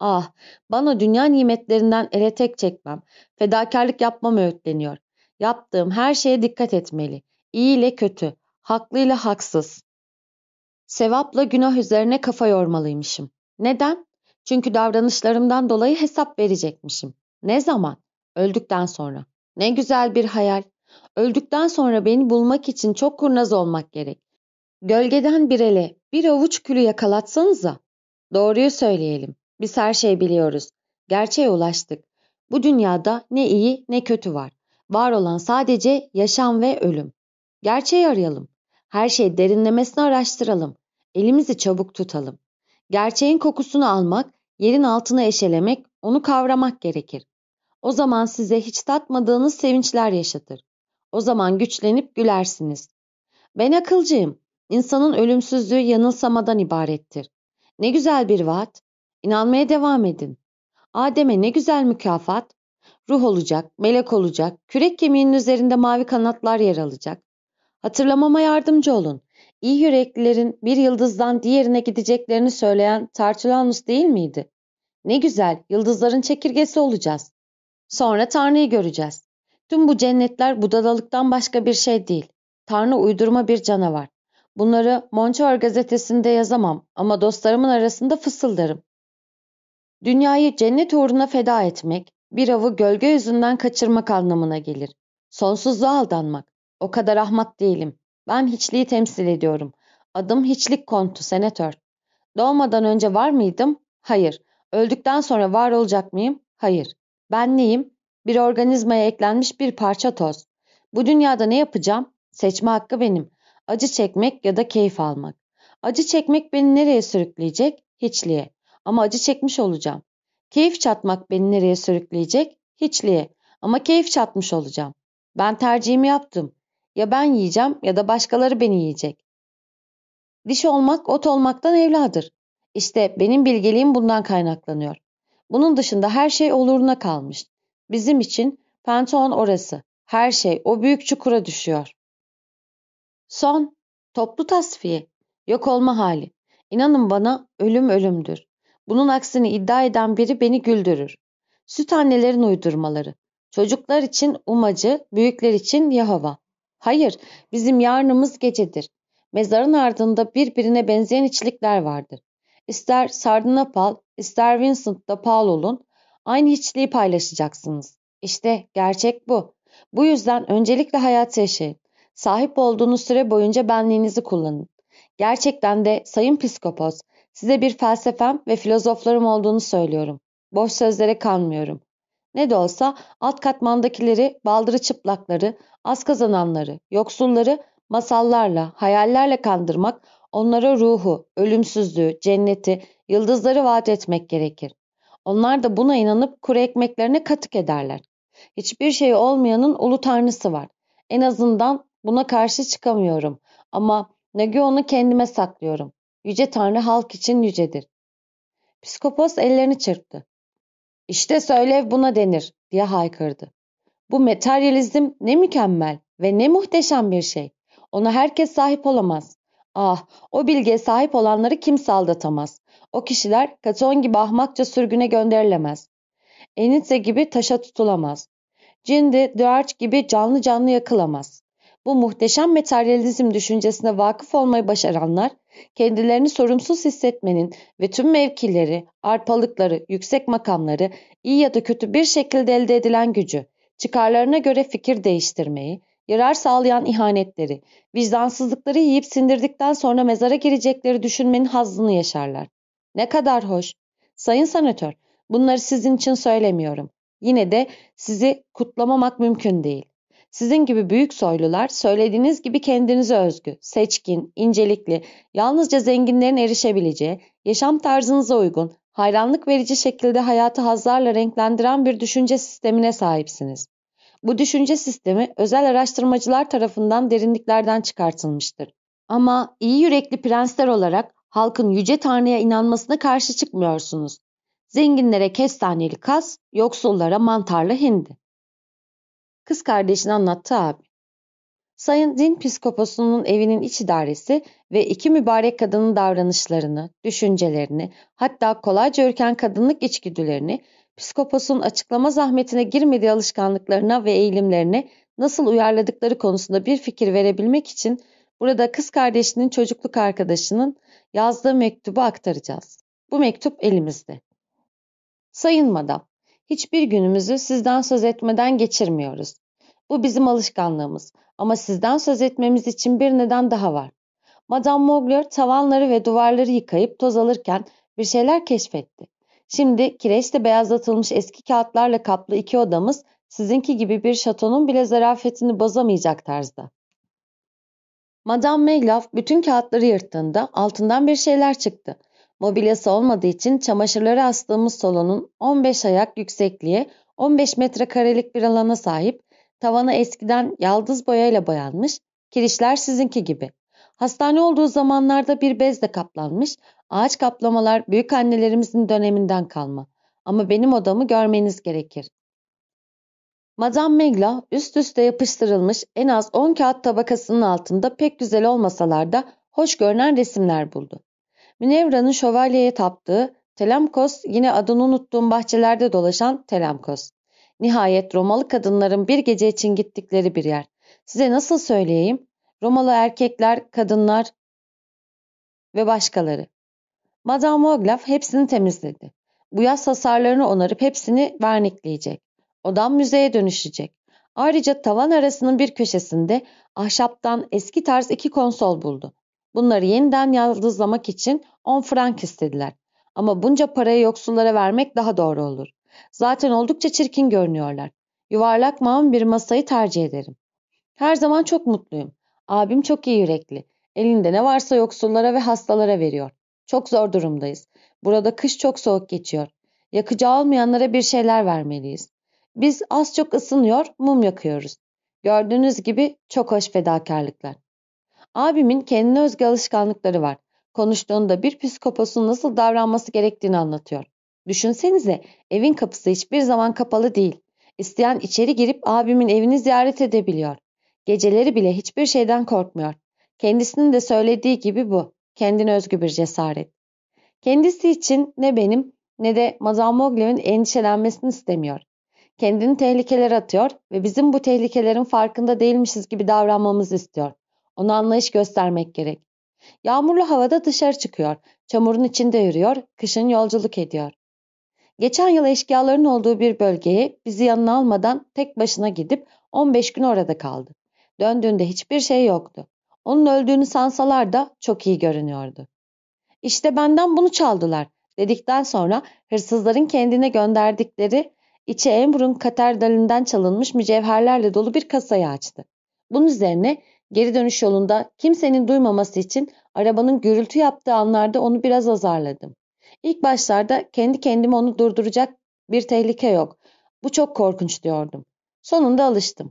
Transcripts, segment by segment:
Ah, bana dünya nimetlerinden ele tek çekmem, fedakarlık yapmam öğütleniyor. Yaptığım her şeye dikkat etmeli. İyi ile kötü, haklı ile haksız. Sevapla günah üzerine kafa yormalıymışım. Neden? Çünkü davranışlarımdan dolayı hesap verecekmişim. Ne zaman? Öldükten sonra. Ne güzel bir hayal. Öldükten sonra beni bulmak için çok kurnaz olmak gerek. Gölgeden bir ele, bir avuç külü yakalatsanıza. Doğruyu söyleyelim. Biz her şeyi biliyoruz. Gerçeğe ulaştık. Bu dünyada ne iyi ne kötü var. Var olan sadece yaşam ve ölüm. Gerçeği arayalım. Her şeyi derinlemesine araştıralım. Elimizi çabuk tutalım. Gerçeğin kokusunu almak, yerin altını eşelemek, onu kavramak gerekir. O zaman size hiç tatmadığınız sevinçler yaşatır. O zaman güçlenip gülersiniz. Ben akılcıyım. İnsanın ölümsüzlüğü yanılsamadan ibarettir. Ne güzel bir vaat. İnanmaya devam edin. Adem'e ne güzel mükafat. Ruh olacak, melek olacak, kürek kemiğinin üzerinde mavi kanatlar yer alacak. Hatırlamama yardımcı olun. İyi yüreklilerin bir yıldızdan diğerine gideceklerini söyleyen Tertullianus değil miydi? Ne güzel, yıldızların çekirgesi olacağız. Sonra Tanrı'yı göreceğiz. Tüm bu cennetler budalalıktan başka bir şey değil. Tanrı uydurma bir canavar. Bunları Monçör gazetesinde yazamam ama dostlarımın arasında fısıldarım. Dünyayı cennet uğruna feda etmek, bir avı gölge yüzünden kaçırmak anlamına gelir. Sonsuzluğa aldanmak. O kadar ahmak değilim. Ben hiçliği temsil ediyorum. Adım Hiçlik Kontu, senatör. Doğmadan önce var mıydım? Hayır. Öldükten sonra var olacak mıyım? Hayır. Ben neyim? Bir organizmaya eklenmiş bir parça toz. Bu dünyada ne yapacağım? Seçme hakkı benim. Acı çekmek ya da keyif almak. Acı çekmek beni nereye sürükleyecek? Hiçliğe. Ama acı çekmiş olacağım. Keyif çatmak beni nereye sürükleyecek? Hiçliğe. Ama keyif çatmış olacağım. Ben tercihimi yaptım. Ya ben yiyeceğim ya da başkaları beni yiyecek. Diş olmak ot olmaktan evladır. İşte benim bilgeliğim bundan kaynaklanıyor. Bunun dışında her şey oluruna kalmış. Bizim için Penton orası. Her şey o büyük çukura düşüyor. Son, toplu tasfiye, yok olma hali. İnanın bana ölüm ölümdür. Bunun aksini iddia eden biri beni güldürür. Süt annelerin uydurmaları. Çocuklar için umacı, büyükler için Yahova. Hayır, bizim yarınımız gecedir. Mezarın ardında birbirine benzeyen içlikler vardır. İster Sardanapal, ister Vincent de Paul olun, aynı hiçliği paylaşacaksınız. İşte gerçek bu. Bu yüzden öncelikle hayatı yaşayın. Sahip olduğunuz süre boyunca benliğinizi kullanın. Gerçekten de Sayın Psikopos, size bir felsefem ve filozoflarım olduğunu söylüyorum. Boş sözlere kanmıyorum. Ne de olsa alt katmandakileri, baldırı çıplakları, az kazananları, yoksulları masallarla, hayallerle kandırmak, onlara ruhu, ölümsüzlüğü, cenneti, yıldızları vaat etmek gerekir. Onlar da buna inanıp kuru ekmeklerine katık ederler. Hiçbir şey olmayanın ulu tanrısı var. En azından buna karşı çıkamıyorum. Ama Nagios'u kendime saklıyorum. Yüce Tanrı halk için yücedir. Psikopos ellerini çırptı. İşte söylev buna denir diye haykırdı. Bu materyalizm ne mükemmel ve ne muhteşem bir şey. Ona herkes sahip olamaz. Ah, o bilgiye sahip olanları kimse aldatamaz. O kişiler Katon gibi ahmakça sürgüne gönderilemez. Enitse gibi taşa tutulamaz. Cindi, Dörç gibi canlı canlı yakılamaz. Bu muhteşem materyalizm düşüncesine vakıf olmayı başaranlar, kendilerini sorumsuz hissetmenin ve tüm mevkileri, arpalıkları, yüksek makamları, iyi ya da kötü bir şekilde elde edilen gücü, çıkarlarına göre fikir değiştirmeyi, yarar sağlayan ihanetleri, vicdansızlıkları yiyip sindirdikten sonra mezara girecekleri düşünmenin hazzını yaşarlar. Ne kadar hoş. Sayın Senatör, bunları sizin için söylemiyorum. Yine de sizi kutlamamak mümkün değil. Sizin gibi büyük soylular söylediğiniz gibi kendinize özgü, seçkin, incelikli, yalnızca zenginlerin erişebileceği, yaşam tarzınıza uygun, hayranlık verici şekilde hayatı hazlarla renklendiren bir düşünce sistemine sahipsiniz. Bu düşünce sistemi özel araştırmacılar tarafından derinliklerden çıkartılmıştır. Ama iyi yürekli prensler olarak halkın yüce Tanrı'ya inanmasına karşı çıkmıyorsunuz. Zenginlere kestaneli kas, yoksullara mantarlı hindi. Kız kardeşini anlattı abi. Sayın Din Piskoposu'nun evinin iç idaresi ve iki mübarek kadının davranışlarını, düşüncelerini, hatta kolayca ürken kadınlık içgüdülerini, Piskopos'un açıklama zahmetine girmediği alışkanlıklarına ve eğilimlerine nasıl uyarladıkları konusunda bir fikir verebilmek için burada kız kardeşinin çocukluk arkadaşının yazdığı mektubu aktaracağız. Bu mektup elimizde. Sayın Madam, hiçbir günümüzü sizden söz etmeden geçirmiyoruz. Bu bizim alışkanlığımız ama sizden söz etmemiz için bir neden daha var. Madame Mogler tavanları ve duvarları yıkayıp toz alırken bir şeyler keşfetti. Şimdi kireçle beyazlatılmış eski kağıtlarla kaplı iki odamız sizinki gibi bir şatonun bile zarafetini bozamayacak tarzda. Madame Meglaf bütün kağıtları yırttığında altından bir şeyler çıktı. Mobilyası olmadığı için çamaşırları astığımız salonun 15 ayak yüksekliğe 15 metrekarelik bir alana sahip, tavanı eskiden yaldız boyayla boyanmış, kirişler sizinki gibi. Hastane olduğu zamanlarda bir bezle kaplanmış, ağaç kaplamalar büyükannelerimizin döneminden kalma. Ama benim odamı görmeniz gerekir. Madame Megla üst üste yapıştırılmış en az 10 kağıt tabakasının altında pek güzel olmasalar da hoş görünen resimler buldu. Minevra'nın şövalyeye taptığı Telemkos, yine adını unuttuğum bahçelerde dolaşan Telemkos. Nihayet Romalı kadınların bir gece için gittikleri bir yer. Size nasıl söyleyeyim? Romalı erkekler, kadınlar ve başkaları. Madame Oglaf hepsini temizledi. Bu yaz hasarlarını onarıp hepsini vernikleyecek. Odam müzeye dönüşecek. Ayrıca tavan arasının bir köşesinde ahşaptan eski tarz iki konsol buldu. Bunları yeniden yaldızlamak için 10 frank istediler. Ama bunca parayı yoksullara vermek daha doğru olur. Zaten oldukça çirkin görünüyorlar. Yuvarlak mağun bir masayı tercih ederim. Her zaman çok mutluyum. Abim çok iyi yürekli. Elinde ne varsa yoksullara ve hastalara veriyor. Çok zor durumdayız. Burada kış çok soğuk geçiyor. Yakacağı olmayanlara bir şeyler vermeliyiz. Biz az çok ısınıyor, mum yakıyoruz. Gördüğünüz gibi çok hoş fedakarlıklar. Abimin kendine özgü alışkanlıkları var. Konuştuğunda bir psikoposun nasıl davranması gerektiğini anlatıyor. Düşünsenize, evin kapısı hiçbir zaman kapalı değil. İsteyen içeri girip abimin evini ziyaret edebiliyor. Geceleri bile hiçbir şeyden korkmuyor. Kendisinin de söylediği gibi bu. Kendine özgü bir cesaret. Kendisi için ne benim ne de Madame Mogley'in endişelenmesini istemiyor. Kendini tehlikelere atıyor ve bizim bu tehlikelerin farkında değilmişiz gibi davranmamızı istiyor. Ona anlayış göstermek gerek. Yağmurlu havada dışarı çıkıyor, çamurun içinde yürüyor, kışın yolculuk ediyor. Geçen yıl eşkıyaların olduğu bir bölgeye bizi yanına almadan tek başına gidip 15 gün orada kaldı. Döndüğünde hiçbir şey yoktu. Onun öldüğünü sansalar da çok iyi görünüyordu. İşte benden bunu çaldılar dedikten sonra hırsızların kendine gönderdikleri içi Emrun katedralinden çalınmış mücevherlerle dolu bir kasayı açtı. Bunun üzerine geri dönüş yolunda kimsenin duymaması için arabanın gürültü yaptığı anlarda onu biraz azarladım. İlk başlarda kendi kendime onu durduracak bir tehlike yok. Bu çok korkunç diyordum. Sonunda alıştım.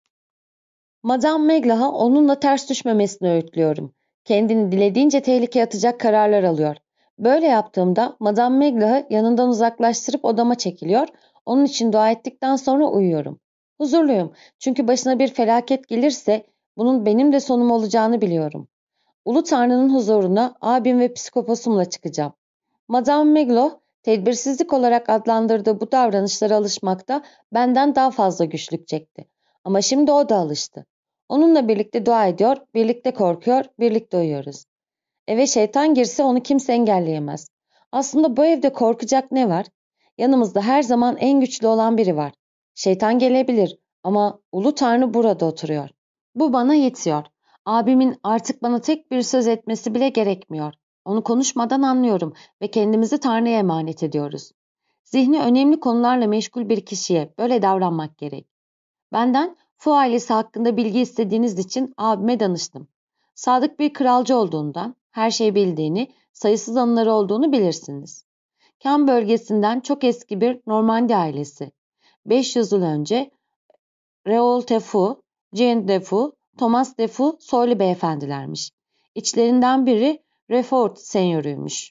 Madame Meglah'a onunla ters düşmemesini öğütlüyorum. Kendini dilediğince tehlikeye atacak kararlar alıyor. Böyle yaptığımda Madame Meglah'ı yanından uzaklaştırıp odama çekiliyor, onun için dua ettikten sonra uyuyorum. Huzurluyum çünkü başına bir felaket gelirse bunun benim de sonum olacağını biliyorum. Ulu Tanrı'nın huzuruna abim ve psikoposumla çıkacağım. Madame Meglo, tedbirsizlik olarak adlandırdığı bu davranışlara alışmakta benden daha fazla güçlük çekti. Ama şimdi o da alıştı. Onunla birlikte dua ediyor, birlikte korkuyor, birlikte uyuyoruz. Eve şeytan girse onu kimse engelleyemez. Aslında bu evde korkacak ne var? Yanımızda her zaman en güçlü olan biri var. Şeytan gelebilir ama Ulu Tanrı burada oturuyor. Bu bana yetiyor. Abimin artık bana tek bir söz etmesi bile gerekmiyor. Onu konuşmadan anlıyorum ve kendimizi Tanrı'ya emanet ediyoruz. Zihni önemli konularla meşgul bir kişiye böyle davranmak gerek. Benden Fu ailesi hakkında bilgi istediğiniz için abime danıştım. Sadık bir kralcı olduğundan, her şeyi bildiğini, sayısız anıları olduğunu bilirsiniz. Kem bölgesinden çok eski bir Normandi ailesi. 500 yıl önce Raoul Defoe, Jean Defoe, Thomas Defoe soylu beyefendilermiş. İçlerinden biri Refort senyörüymüş.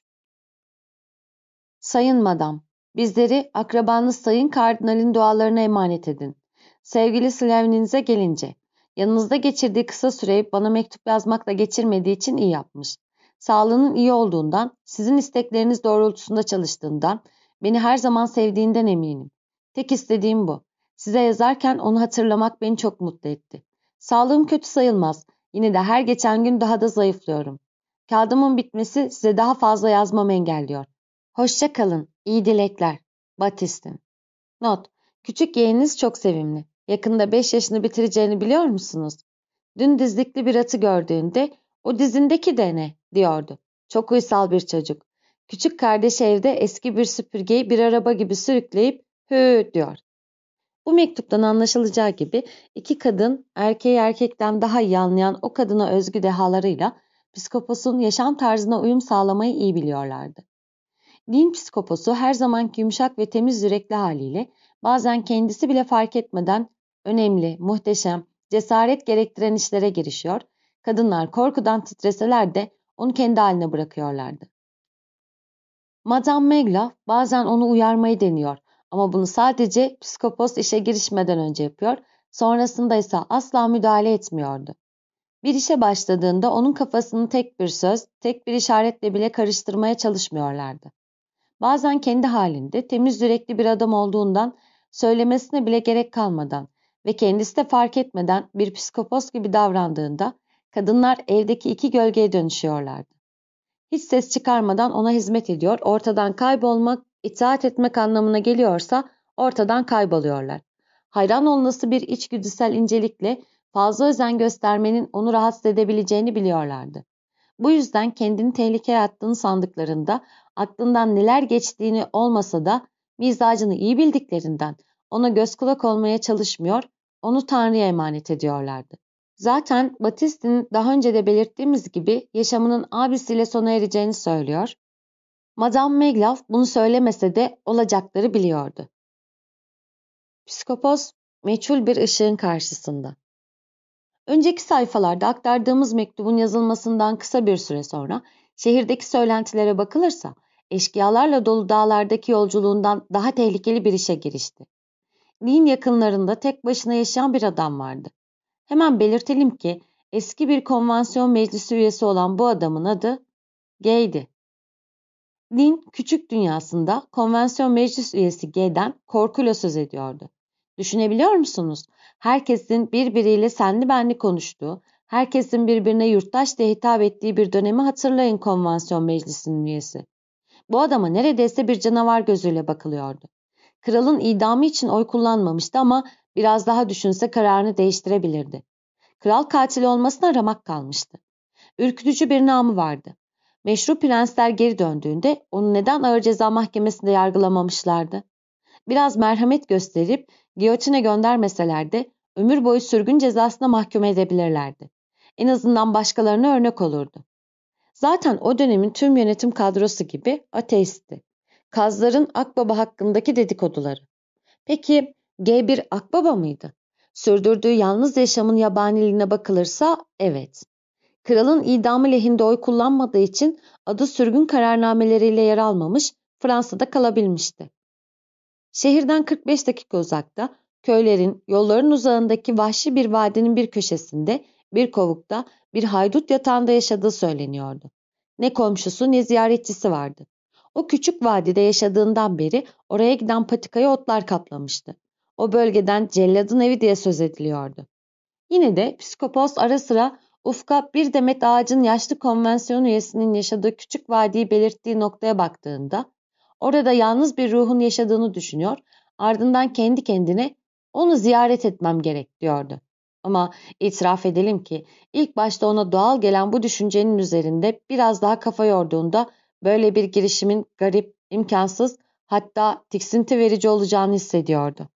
Sayın Madam, bizleri akrabanız Sayın Kardinal'in dualarına emanet edin. Sevgili Slavninize gelince, Yanınızda geçirdiği kısa süreyi bana mektup yazmakla geçirmediği için iyi yapmış. Sağlığının iyi olduğundan, sizin istekleriniz doğrultusunda çalıştığından, beni her zaman sevdiğinden eminim. Tek istediğim bu. Size yazarken onu hatırlamak beni çok mutlu etti. Sağlığım kötü sayılmaz. Yine de her geçen gün daha da zayıflıyorum. Kağıdımın bitmesi size daha fazla yazmamı engelliyor. Hoşça kalın. İyi dilekler. Batistin. Not: Küçük yeğeniniz çok sevimli. Yakında 5 yaşını bitireceğini biliyor musunuz? Dün dizlikli bir atı gördüğünde o dizindeki de ne diyordu. Çok uysal bir çocuk. Küçük kardeşi evde eski bir süpürgeyi bir araba gibi sürükleyip hü diyor. Bu mektuptan anlaşılacağı gibi iki kadın erkeği erkekten daha iyi anlayan o kadına özgü dehalarıyla psikoposun yaşam tarzına uyum sağlamayı iyi biliyorlardı. Din psikoposu her zamanki yumuşak ve temiz yürekli haliyle bazen kendisi bile fark etmeden önemli, muhteşem, cesaret gerektiren işlere girişiyor, kadınlar korkudan titreseler de onu kendi haline bırakıyorlardı. Madame Megla bazen onu uyarmayı deniyor ama bunu sadece psikopos işe girişmeden önce yapıyor, sonrasında ise asla müdahale etmiyordu. Bir işe başladığında onun kafasını tek bir söz, tek bir işaretle bile karıştırmaya çalışmıyorlardı. Bazen kendi halinde temiz yürekli bir adam olduğundan söylemesine bile gerek kalmadan ve kendisi de fark etmeden bir psikopos gibi davrandığında kadınlar evdeki iki gölgeye dönüşüyorlardı. Hiç ses çıkarmadan ona hizmet ediyor, ortadan kaybolmak, itaat etmek anlamına geliyorsa ortadan kayboluyorlar. Hayran olması bir içgüdüsel incelikle fazla özen göstermenin onu rahatsız edebileceğini biliyorlardı. Bu yüzden kendini tehlikeye attığını sandıklarında aklından neler geçtiğini olmasa da mizacını iyi bildiklerinden ona göz kulak olmaya çalışmıyor, onu Tanrı'ya emanet ediyorlardı. Zaten Battisti'nin daha önce de belirttiğimiz gibi yaşamının abisiyle sona ereceğini söylüyor. Madame Meglaf bunu söylemese de olacakları biliyordu. Psikopos meçhul bir ışığın karşısında. Önceki sayfalarda aktardığımız mektubun yazılmasından kısa bir süre sonra şehirdeki söylentilere bakılırsa eşkıyalarla dolu dağlardaki yolculuğundan daha tehlikeli bir işe girişti. Dean yakınlarında tek başına yaşayan bir adam vardı. Hemen belirtelim ki eski bir konvansiyon meclisi üyesi olan bu adamın adı Gay'di. Dean küçük dünyasında konvansiyon meclis üyesi G'den korkuyla söz ediyordu. Düşünebiliyor musunuz? Herkesin birbiriyle senli benli konuştuğu, herkesin birbirine yurttaş diye hitap ettiği bir dönemi hatırlayın konvansiyon meclisinin üyesi. Bu adama neredeyse bir canavar gözüyle bakılıyordu. Kralın idamı için oy kullanmamıştı ama biraz daha düşünse kararını değiştirebilirdi. Kral katili olmasına ramak kalmıştı. Ürkütücü bir namı vardı. Meşru prensler geri döndüğünde onu neden ağır ceza mahkemesinde yargılamamışlardı? Biraz merhamet gösterip giyotine göndermeseler de ömür boyu sürgün cezasına mahkum edebilirlerdi. En azından başkalarına örnek olurdu. Zaten o dönemin tüm yönetim kadrosu gibi ateistti. Kazların Akbaba hakkındaki dedikoduları. Peki G bir Akbaba mıydı? Sürdürdüğü yalnız yaşamın yabaniliğine bakılırsa evet. Kralın idamı lehinde oy kullanmadığı için adı sürgün kararnameleriyle yer almamış, Fransa'da kalabilmişti. Şehirden 45 dakika uzakta, köylerin, yolların uzağındaki vahşi bir vadinin bir köşesinde, bir kovukta, bir haydut yatağında yaşadığı söyleniyordu. Ne komşusu ne ziyaretçisi vardı. O küçük vadide yaşadığından beri oraya giden patikayı otlar kaplamıştı. O bölgeden celladın evi diye söz ediliyordu. Yine de psikopos ara sıra ufka bir demet ağacın yaşlı konvansiyon üyesinin yaşadığı küçük vadiyi belirttiği noktaya baktığında orada yalnız bir ruhun yaşadığını düşünüyor, ardından kendi kendine onu ziyaret etmem gerek diyordu. Ama itiraf edelim ki ilk başta ona doğal gelen bu düşüncenin üzerinde biraz daha kafa yorduğunda böyle bir girişimin garip, imkansız, hatta tiksinti verici olacağını hissediyordu.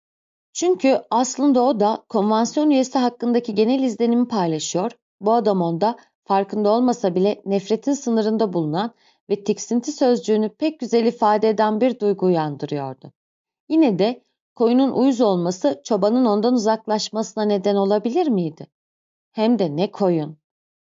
Çünkü aslında o da konvansiyon üyesi hakkındaki genel izlenimi paylaşıyor, bu adam onda farkında olmasa bile nefretin sınırında bulunan ve tiksinti sözcüğünü pek güzel ifade eden bir duygu uyandırıyordu. Yine de koyunun uyuz olması çobanın ondan uzaklaşmasına neden olabilir miydi? Hem de ne koyun.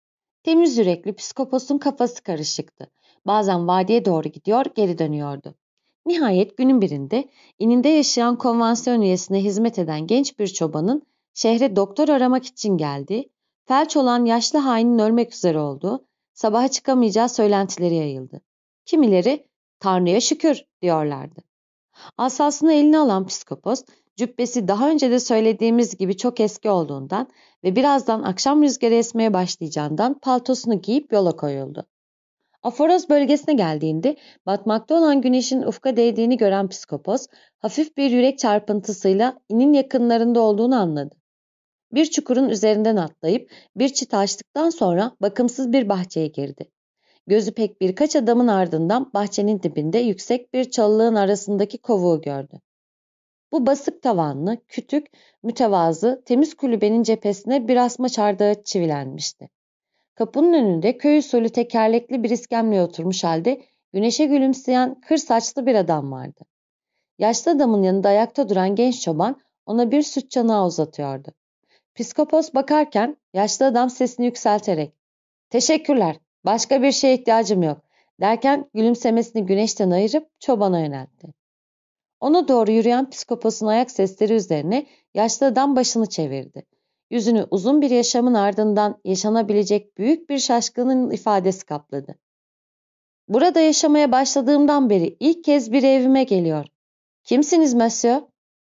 Temiz yürekli psikoposun kafası karışıktı. Bazen vadiye doğru gidiyor, geri dönüyordu. Nihayet günün birinde ininde yaşayan konvansiyon üyesine hizmet eden genç bir çobanın Şehre doktor aramak için geldi, felç olan yaşlı hainin ölmek üzere olduğu, sabaha çıkamayacağı söylentileri yayıldı. Kimileri "Tanrı'ya şükür" diyorlardı. Asasını eline alan psikopos, cübbesi daha önce de söylediğimiz gibi çok eski olduğundan ve birazdan akşam rüzgarı esmeye başlayacağından paltosunu giyip yola koyuldu. Aforoz bölgesine geldiğinde batmakta olan güneşin ufka değdiğini gören psikopos, hafif bir yürek çarpıntısıyla inin yakınlarında olduğunu anladı. Bir çukurun üzerinden atlayıp bir çita açtıktan sonra bakımsız bir bahçeye girdi. Gözü pek birkaç adamın ardından bahçenin dibinde yüksek bir çalılığın arasındaki kovuğu gördü. Bu basık tavanlı, kütük, mütevazı, temiz kulübenin cephesine bir asma çardağı çivilenmişti. Kapının önünde köy usulü tekerlekli bir iskemleye oturmuş halde güneşe gülümseyen kır saçlı bir adam vardı. Yaşlı adamın yanında ayakta duran genç çoban ona bir süt çanağı uzatıyordu. Psikopos bakarken yaşlı adam sesini yükselterek "Teşekkürler, başka bir şeye ihtiyacım yok" derken gülümsemesini güneşten ayırıp çobana yöneltti. Ona doğru yürüyen psikoposun ayak sesleri üzerine yaşlı adam başını çevirdi. Yüzünü uzun bir yaşamın ardından yaşanabilecek büyük bir şaşkının ifadesi kapladı. "Burada yaşamaya başladığımdan beri ilk kez bir evime geliyor. Kimsiniz monsieur?"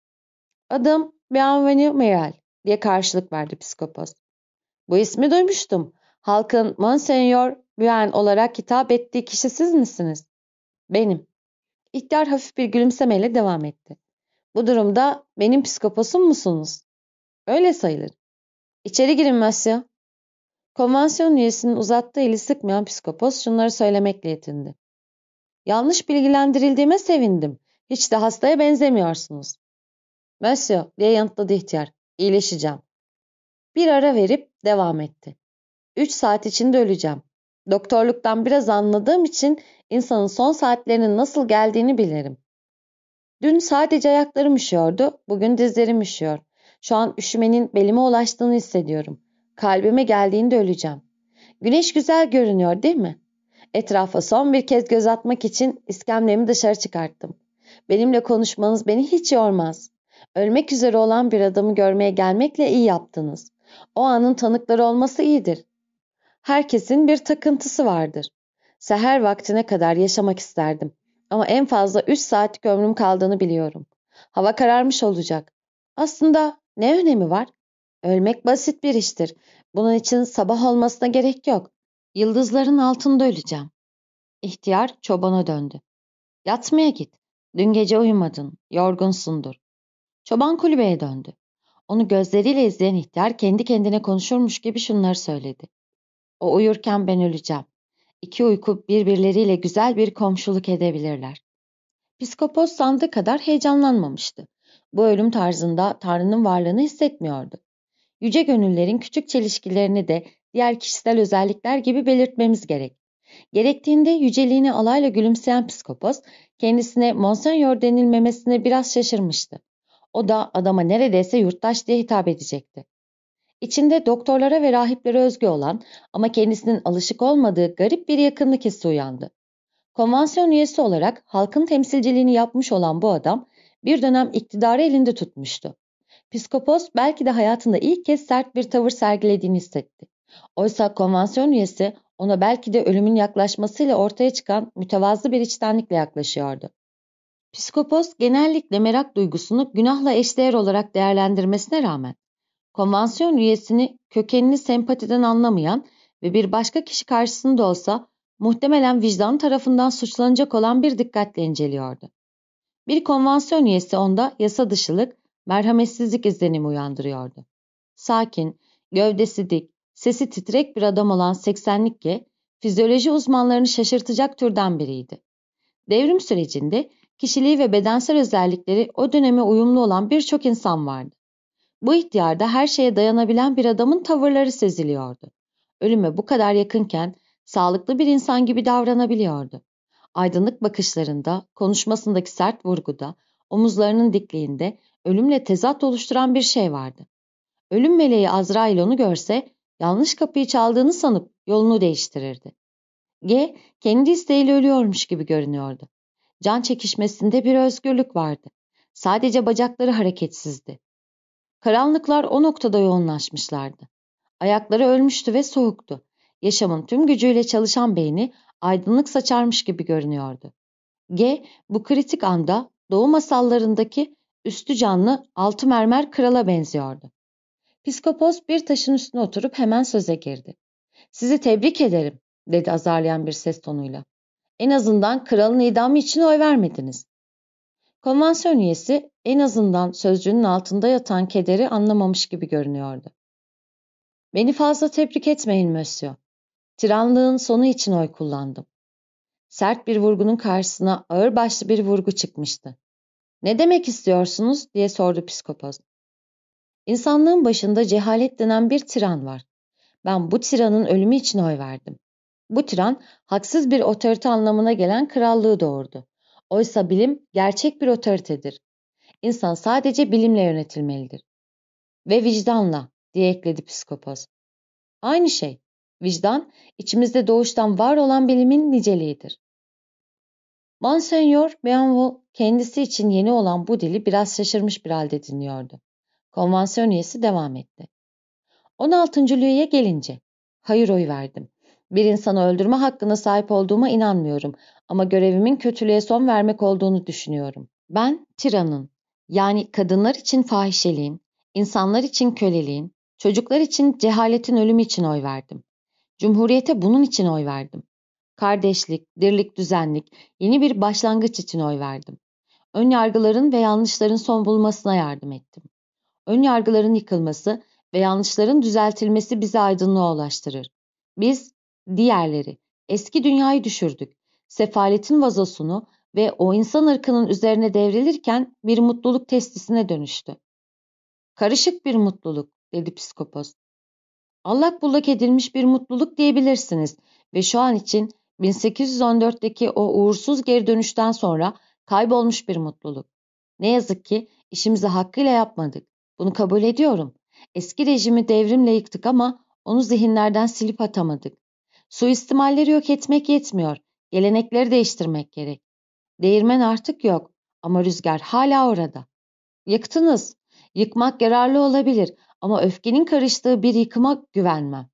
"Adım Bienvenu Miral" diye karşılık verdi psikopos. "Bu ismi duymuştum. Halkın Monseigneur Bien olarak hitap ettiği kişi siz misiniz?" "Benim." İhtiyar hafif bir gülümsemeyle devam etti. "Bu durumda benim psikoposum musunuz?" "Öyle sayılır." "İçeri girin monsieur." Konvansiyon üyesinin uzattığı eli sıkmayan psikopos şunları söylemekle yetindi. "Yanlış bilgilendirildiğime sevindim. Hiç de hastaya benzemiyorsunuz." "Monsieur" diye yanıtladı ihtiyar. "İyileşeceğim." Bir ara verip devam etti. 3 saat içinde öleceğim. Doktorluktan biraz anladığım için insanın son saatlerinin nasıl geldiğini bilirim. Dün sadece ayaklarım üşüyordu, bugün dizlerim üşüyor. Şu an üşümenin belime ulaştığını hissediyorum. Kalbime geldiğinde öleceğim. Güneş güzel görünüyor, değil mi? Etrafa son bir kez göz atmak için iskemlemi dışarı çıkarttım. Benimle konuşmanız beni hiç yormaz. Ölmek üzere olan bir adamı görmeye gelmekle iyi yaptınız. O anın tanıkları olması iyidir. Herkesin bir takıntısı vardır. Seher vaktine kadar yaşamak isterdim. Ama en fazla 3 saatlik ömrüm kaldığını biliyorum. Hava kararmış olacak. Aslında ne önemi var? Ölmek basit bir iştir. Bunun için sabah olmasına gerek yok. Yıldızların altında öleceğim. İhtiyar çobana döndü. Yatmaya git. Dün gece uyumadın. Yorgunsundur. Çoban kulübeye döndü. Onu gözleriyle izleyen ihtiyar kendi kendine konuşurmuş gibi şunları söyledi. O uyurken ben öleceğim. İki uyku birbirleriyle güzel bir komşuluk edebilirler. Psikopos sandığı kadar heyecanlanmamıştı. Bu ölüm tarzında Tanrı'nın varlığını hissetmiyordu. Yüce gönüllerin küçük çelişkilerini de diğer kişisel özellikler gibi belirtmemiz gerek. Gerektiğinde yüceliğine alayla gülümseyen psikopos, kendisine Monseigneur denilmemesine biraz şaşırmıştı. O da adama neredeyse yurttaş diye hitap edecekti. İçinde doktorlara ve rahiplere özgü olan ama kendisinin alışık olmadığı garip bir yakınlık hissi uyandı. Konvansiyon üyesi olarak halkın temsilciliğini yapmış olan bu adam bir dönem iktidarı elinde tutmuştu. Psikopos belki de hayatında ilk kez sert bir tavır sergilediğini hissetti. Oysa konvansiyon üyesi ona belki de ölümün yaklaşmasıyla ortaya çıkan mütevazı bir içtenlikle yaklaşıyordu. Psikopos genellikle merak duygusunu günahla eşdeğer olarak değerlendirmesine rağmen konvansiyon üyesini kökenini sempatiden anlamayan ve bir başka kişi karşısında olsa muhtemelen vicdan tarafından suçlanacak olan bir dikkatle inceliyordu. Bir konvansiyon üyesi onda yasa dışılık, merhametsizlik izlenimi uyandırıyordu. Sakin, gövdesi dik, sesi titrek bir adam olan Seksenlikki, fizyoloji uzmanlarını şaşırtacak türden biriydi. Devrim sürecinde kişiliği ve bedensel özellikleri o döneme uyumlu olan birçok insan vardı. Bu ihtiyarda her şeye dayanabilen bir adamın tavırları seziliyordu. Ölüme bu kadar yakınken sağlıklı bir insan gibi davranabiliyordu. Aydınlık bakışlarında, konuşmasındaki sert vurguda, omuzlarının dikliğinde ölümle tezat oluşturan bir şey vardı. Ölüm meleği Azrail onu görse yanlış kapıyı çaldığını sanıp yolunu değiştirirdi. G kendi isteğiyle ölüyormuş gibi görünüyordu. Can çekişmesinde bir özgürlük vardı. Sadece bacakları hareketsizdi. Karanlıklar o noktada yoğunlaşmışlardı. Ayakları ölmüştü ve soğuktu. Yaşamın tüm gücüyle çalışan beyni aydınlık saçarmış gibi görünüyordu. G, bu kritik anda Doğu masallarındaki üstü canlı altı mermer krala benziyordu. Piskopos bir taşın üstüne oturup hemen söze girdi. "Sizi tebrik ederim," dedi azarlayan bir ses tonuyla. "En azından kralın idamı için oy vermediniz." Konvansiyon üyesi en azından sözcüğünün altında yatan kederi anlamamış gibi görünüyordu. "Beni fazla tebrik etmeyin Monsieur. Tiranlığın sonu için oy kullandım." Sert bir vurgunun karşısına ağırbaşlı bir vurgu çıkmıştı. "Ne demek istiyorsunuz?" diye sordu psikopos. "İnsanlığın başında cehalet denen bir tiran var. Ben bu tiranın ölümü için oy verdim. Bu tiran haksız bir otorite anlamına gelen krallığı doğurdu. Oysa bilim gerçek bir otoritedir. İnsan sadece bilimle yönetilmelidir. Ve vicdanla," diye ekledi psikopos. "Aynı şey. Vicdan, içimizde doğuştan var olan bilimin niceliğidir." Monseigneur Bienville kendisi için yeni olan bu dili biraz şaşırmış bir halde dinliyordu. Konvansiyon üyesi devam etti. 16. Louis'e gelince, hayır oyu verdim. Bir insanı öldürme hakkına sahip olduğuma inanmıyorum ama görevimin kötülüğe son vermek olduğunu düşünüyorum. Ben tiranın, yani kadınlar için fahişeliğin, insanlar için köleliğin, çocuklar için cehaletin ölümü için oy verdim. Cumhuriyete bunun için oy verdim. Kardeşlik, dirlik, düzenlik, yeni bir başlangıç için oy verdim. Ön yargıların ve yanlışların son bulmasına yardım ettim. Ön yargıların yıkılması ve yanlışların düzeltilmesi bizi aydınlığa ulaştırır. Biz, diğerleri, eski dünyayı düşürdük. Sefaletin vazosunu ve o insan ırkının üzerine devrilirken bir mutluluk testisine dönüştü. "Karışık bir mutluluk," dedi psikopos. "Allak bullak edilmiş bir mutluluk diyebilirsiniz ve şu an için 1814'teki o uğursuz geri dönüşten sonra kaybolmuş bir mutluluk. Ne yazık ki işimizi hakkıyla yapmadık. Bunu kabul ediyorum. Eski rejimi devrimle yıktık ama onu zihinlerden silip atamadık. Suistimalleri yok etmek yetmiyor. Gelenekleri değiştirmek gerek. Değirmen artık yok ama rüzgar hala orada. Yıktınız. Yıkmak yararlı olabilir ama öfkenin karıştığı bir yıkıma güvenmem.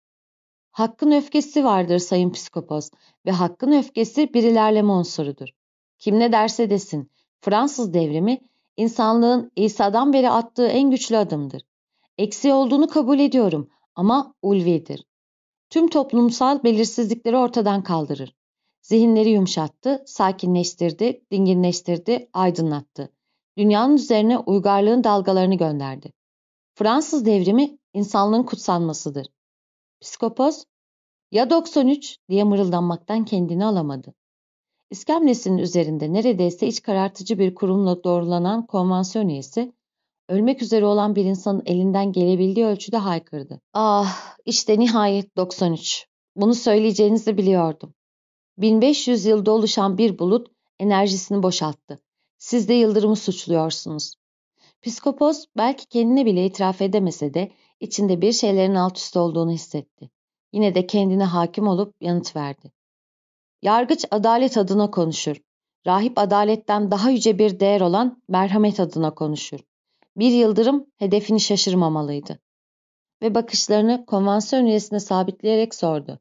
Hakkın öfkesi vardır sayın psikopos ve hakkın öfkesi bir ilerleme unsurudur. Kim ne derse desin, Fransız devrimi insanlığın İsa'dan beri attığı en güçlü adımdır. Eksiği olduğunu kabul ediyorum ama ulvidir. Tüm toplumsal belirsizlikleri ortadan kaldırır. Zihinleri yumuşattı, sakinleştirdi, dinginleştirdi, aydınlattı. Dünyanın üzerine uygarlığın dalgalarını gönderdi. Fransız devrimi insanlığın kutsanmasıdır. Psikopos, "Ya 93," diye mırıldanmaktan kendini alamadı. İskemlesinin üzerinde neredeyse iç karartıcı bir kurumla doğrulanan konvansiyon üyesi, ölmek üzere olan bir insanın elinden gelebildiği ölçüde haykırdı. "Ah, işte nihayet 93. Bunu söyleyeceğinizi biliyordum. 1500 yılda oluşan bir bulut enerjisini boşalttı. Siz de yıldırımı suçluyorsunuz." Psikopos belki kendine bile itiraf edemese de içinde bir şeylerin alt üst olduğunu hissetti. Yine de kendine hakim olup yanıt verdi. "Yargıç adalet adına konuşur. Rahip adaletten daha yüce bir değer olan merhamet adına konuşur. Bir yıldırım hedefini şaşırmamalıydı." Ve bakışlarını konvansiyon üyesine sabitleyerek sordu.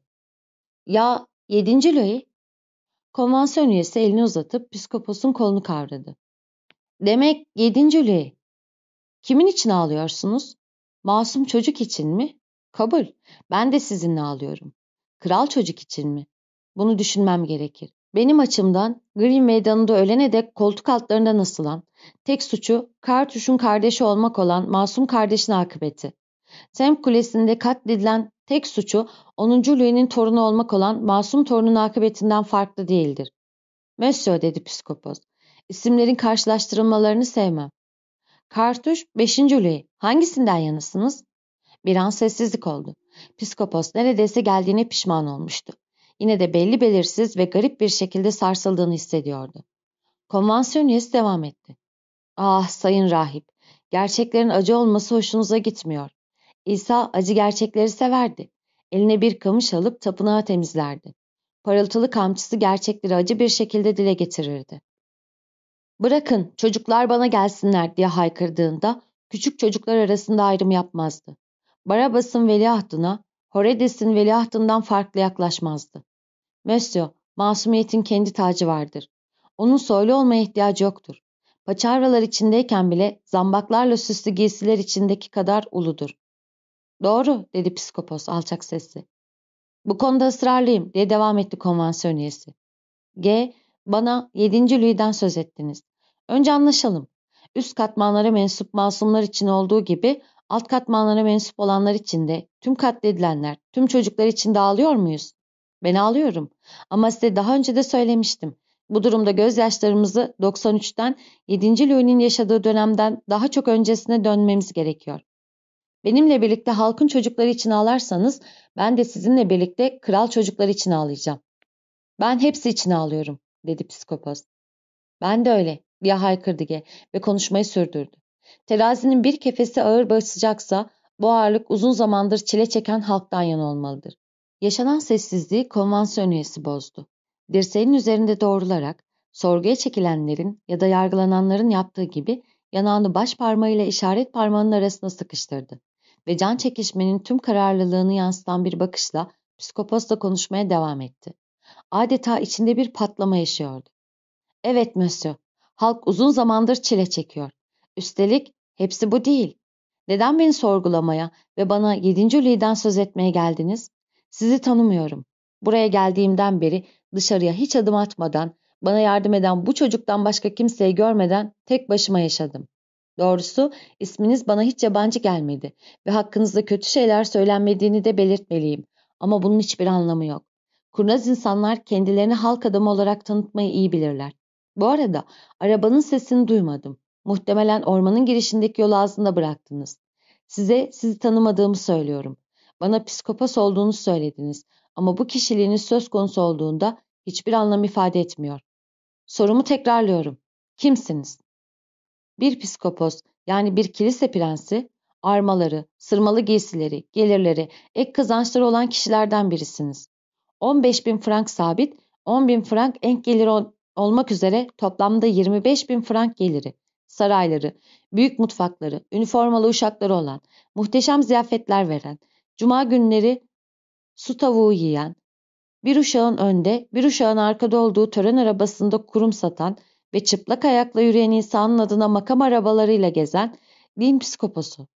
"Ya 7. Louis?" Konvansiyon üyesi elini uzatıp psikoposun kolunu kavradı. "Demek 7. Louis. Kimin için ağlıyorsunuz? Masum çocuk için mi? Kabul. Ben de sizinle ağlıyorum. Kral çocuk için mi? Bunu düşünmem gerekir. Benim açımdan Green Meydanı'nda ölene dek koltuk altlarında nasılan, tek suçu Kartuş'un kardeşi olmak olan masum kardeşin akıbeti. Tem Kulesi'nde katledilen tek suçu 10. Louis'nin torunu olmak olan masum torunun akıbetinden farklı değildir. Monsieur, dedi psikopos. İsimlerin karşılaştırılmalarını sevmem. Kartuş 5. Louis. Hangisinden yanasınız? Bir an sessizlik oldu. Psikopos neredeyse geldiğine pişman olmuştu. Yine de belli belirsiz ve garip bir şekilde sarsıldığını hissediyordu. Konvansiyon üyesi devam etti. "Ah sayın rahip, gerçeklerin acı olması hoşunuza gitmiyor. İsa acı gerçekleri severdi. Eline bir kamış alıp tapınağı temizlerdi. Parıltılı kamçısı gerçekleri acı bir şekilde dile getirirdi. Bırakın çocuklar bana gelsinler," diye haykırdığında küçük çocuklar arasında ayrım yapmazdı. Barabbas'ın veliahtına, Horedes'in veliahtından farklı yaklaşmazdı. Monsieur, masumiyetin kendi tacı vardır. Onun soylu olmaya ihtiyacı yoktur. Paçavralar içindeyken bile zambaklarla süslü giysiler içindeki kadar uludur. Doğru, dedi psikopos alçak sesle. Bu konuda ısrarlıyım, diye devam etti konvansiyon üyesi. G, bana 7. Louis'den söz ettiniz. Önce anlaşalım. Üst katmanlara mensup masumlar için olduğu gibi alt katmanlara mensup olanlar için de tüm katledilenler, tüm çocuklar için de ağlıyor muyuz? Ben ağlıyorum. Ama size daha önce de söylemiştim. Bu durumda gözyaşlarımızı 93'ten 7. Louis'nin yaşadığı dönemden daha çok öncesine dönmemiz gerekiyor. Benimle birlikte halkın çocukları için ağlarsanız ben de sizinle birlikte kral çocukları için ağlayacağım. Ben hepsi için ağlıyorum, dedi psikopos. Ben de öyle, diye haykırdı G ve konuşmayı sürdürdü. Terazinin bir kefesi ağır basacaksa bu ağırlık uzun zamandır çile çeken halktan yana olmalıdır. Yaşanan sessizliği konvansiyon üyesi bozdu. Dirseğinin üzerinde doğrularak sorguya çekilenlerin ya da yargılananların yaptığı gibi yanağını baş parmağıyla işaret parmağının arasına sıkıştırdı ve can çekişmenin tüm kararlılığını yansıtan bir bakışla psikoposla konuşmaya devam etti. Adeta içinde bir patlama yaşıyordu. Evet Monsieur, halk uzun zamandır çile çekiyor. Üstelik hepsi bu değil. Neden beni sorgulamaya ve bana 7. Louis'den söz etmeye geldiniz? Sizi tanımıyorum. Buraya geldiğimden beri dışarıya hiç adım atmadan, bana yardım eden bu çocuktan başka kimseyi görmeden tek başıma yaşadım. Doğrusu isminiz bana hiç yabancı gelmedi ve hakkınızda kötü şeyler söylenmediğini de belirtmeliyim. Ama bunun hiçbir anlamı yok. Kurnaz insanlar kendilerini halk adamı olarak tanıtmayı iyi bilirler. Bu arada arabanın sesini duymadım. Muhtemelen ormanın girişindeki yol ağzında bıraktınız. Sizi tanımadığımı söylüyorum. Bana psikopos olduğunu söylediniz. Ama bu kişiliğiniz söz konusu olduğunda hiçbir anlam ifade etmiyor. Sorumu tekrarlıyorum. Kimsiniz? Bir psikopos, yani bir kilise prensi, armaları, sırmalı giysileri, gelirleri, ek kazançları olan kişilerden birisiniz. 15.000 frank sabit, 10.000 frank ek gelir olmak üzere toplamda 25.000 frank geliri, sarayları, büyük mutfakları, üniformalı uşakları olan, muhteşem ziyafetler veren, cuma günleri su tavuğu yiyen, bir uşağın önde, bir uşağın arkada olduğu tören arabasında kurum satan ve çıplak ayakla yürüyen insanın adına makam arabalarıyla gezen din psikoposu.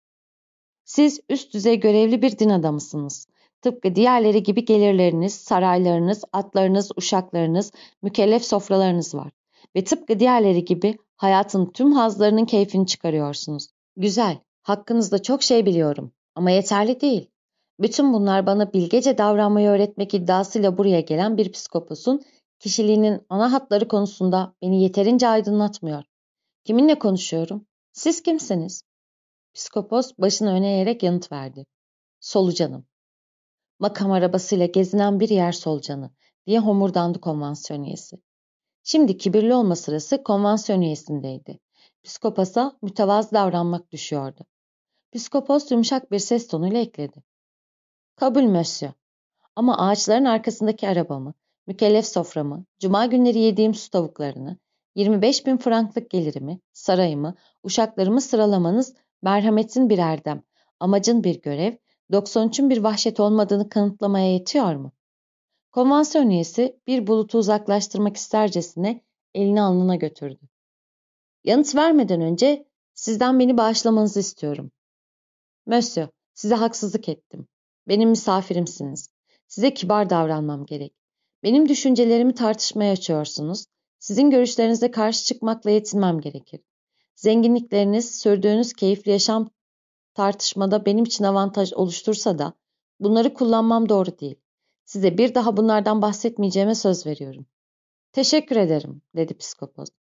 Siz üst düzey görevli bir din adamısınız. Tıpkı diğerleri gibi gelirleriniz, saraylarınız, atlarınız, uşaklarınız, mükellef sofralarınız var. Ve tıpkı diğerleri gibi hayatın tüm hazlarının keyfini çıkarıyorsunuz. Güzel, hakkınızda çok şey biliyorum ama yeterli değil. Bütün bunlar bana bilgece davranmayı öğretmek iddiasıyla buraya gelen bir psikoposun kişiliğinin ana hatları konusunda beni yeterince aydınlatmıyor. Kiminle konuşuyorum? Siz kimsiniz? Psikopos başını öne eğerek yanıt verdi. Solucanım. Makam arabasıyla gezinen bir yer solucanı diye homurdandı konvansiyon üyesi. Şimdi kibirli olma sırası konvansiyon üyesindeydi. Psikoposa mütevazı davranmak düşüyordu. Psikopos yumuşak bir ses tonuyla ekledi. Kabul monsieur. Ama ağaçların arkasındaki arabamı, mükellef soframı, cuma günleri yediğim su tavuklarını, 25.000 franklık gelirimi, sarayımı, uşaklarımı sıralamanız merhametin bir erdem, amacın bir görev, 93'ün bir vahşet olmadığını kanıtlamaya yetiyor mu? Konvansiyon üyesi bir bulutu uzaklaştırmak istercesine elini alnına götürdü. Yanıt vermeden önce sizden beni bağışlamanızı istiyorum. Monsieur, size haksızlık ettim. Benim misafirimsiniz. Size kibar davranmam gerek. Benim düşüncelerimi tartışmaya açıyorsunuz. Sizin görüşlerinize karşı çıkmakla yetinmem gerekir. Zenginlikleriniz, sürdüğünüz keyifli yaşam tartışmada benim için avantaj oluştursa da bunları kullanmam doğru değil. Size bir daha bunlardan bahsetmeyeceğime söz veriyorum. Teşekkür ederim, dedi psikopos.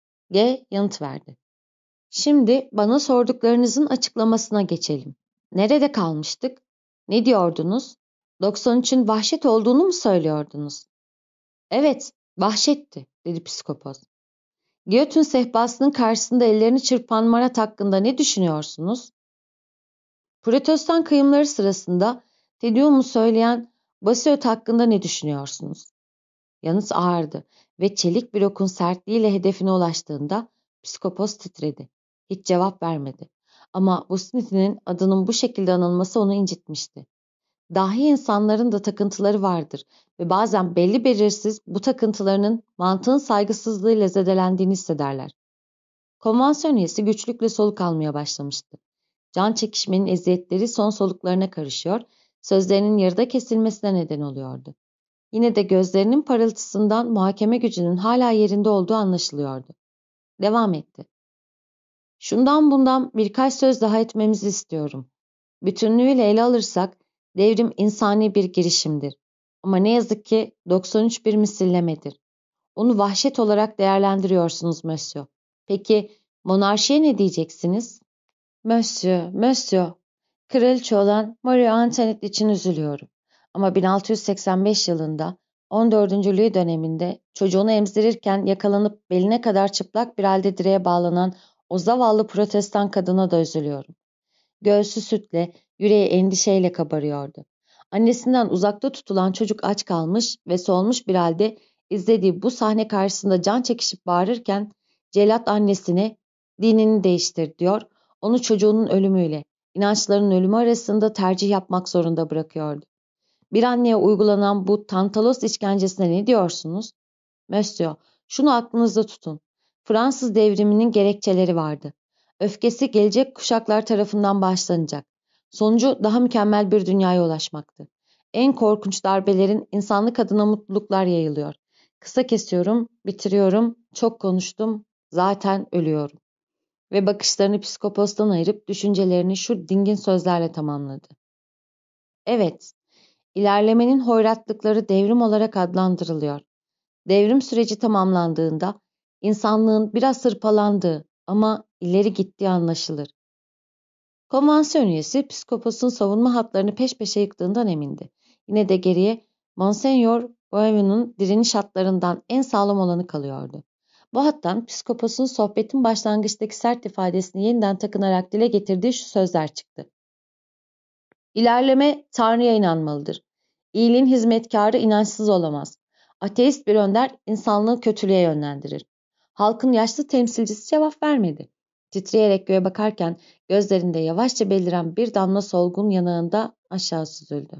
G yanıt verdi. Şimdi bana sorduklarınızın açıklamasına geçelim. Nerede kalmıştık? Ne diyordunuz? 93'ün vahşet olduğunu mu söylüyordunuz? Evet, vahşetti, dedi psikopos. Giyotun sehpasının karşısında ellerini çırpan Marat hakkında ne düşünüyorsunuz? Protestan kıyımları sırasında Te söyleyen Basiot hakkında ne düşünüyorsunuz? Yanıt ağırdı ve çelik bir okun sertliğiyle hedefine ulaştığında psikopos titredi. Hiç cevap vermedi. Ama bu Smithy'nin adının bu şekilde anılması onu incitmişti. Dahi insanların da takıntıları vardır ve bazen belli belirsiz bu takıntılarının mantığın saygısızlığıyla zedelendiğini hissederler. Konvansiyon üyesi güçlükle soluk almaya başlamıştı. Can çekişmenin eziyetleri son soluklarına karışıyor, sözlerinin yarıda kesilmesine neden oluyordu. Yine de gözlerinin parıltısından muhakeme gücünün hala yerinde olduğu anlaşılıyordu. Devam etti. Şundan bundan birkaç söz daha etmemizi istiyorum. Bütünlüğüyle ele alırsak devrim insani bir girişimdir. Ama ne yazık ki 93 bir misillemedir. Onu vahşet olarak değerlendiriyorsunuz Monsieur. Peki monarşiye ne diyeceksiniz? Monsieur. Kraliçe olan Marie Antoinette için üzülüyorum. Ama 1685 yılında 14. Louis döneminde çocuğunu emzirirken yakalanıp beline kadar çıplak bir halde direğe bağlanan o zavallı protestan kadına da üzülüyorum. Göğsü sütle, yüreği endişeyle kabarıyordu. Annesinden uzakta tutulan çocuk aç kalmış ve solmuş bir halde izlediği bu sahne karşısında can çekişip bağırırken cellat annesine dinini değiştir diyor, onu çocuğunun ölümüyle, inançlarının ölümü arasında tercih yapmak zorunda bırakıyordu. Bir anneye uygulanan bu tantalos işkencesine ne diyorsunuz? Monsieur, şunu aklınızda tutun. Fransız devriminin gerekçeleri vardı. Öfkesi gelecek kuşaklar tarafından başlanacak. Sonucu daha mükemmel bir dünyaya ulaşmaktı. En korkunç darbelerin insanlık adına mutluluklar yayılıyor. Kısa kesiyorum, bitiriyorum, çok konuştum, zaten ölüyorum. Ve bakışlarını psikopostan ayırıp düşüncelerini şu dingin sözlerle tamamladı. Evet, ilerlemenin hoyratlıkları devrim olarak adlandırılıyor. Devrim süreci tamamlandığında insanlığın biraz hırpalandığı ama ileri gittiği anlaşılır. Konvansiyon üyesi psikoposun savunma hatlarını peş peşe yıktığından emindi. Yine de geriye Monseigneur Bohemu'nun direniş hatlarından en sağlam olanı kalıyordu. Bu hattan psikoposun sohbetin başlangıçtaki sert ifadesini yeniden takınarak dile getirdiği şu sözler çıktı. İlerleme Tanrı'ya inanmalıdır. İyiliğin hizmetkarı inançsız olamaz. Ateist bir önder insanlığı kötülüğe yönlendirir. Halkın yaşlı temsilcisi cevap vermedi. Titreyerek göğe bakarken gözlerinde yavaşça beliren bir damla solgun yanağında aşağı süzüldü.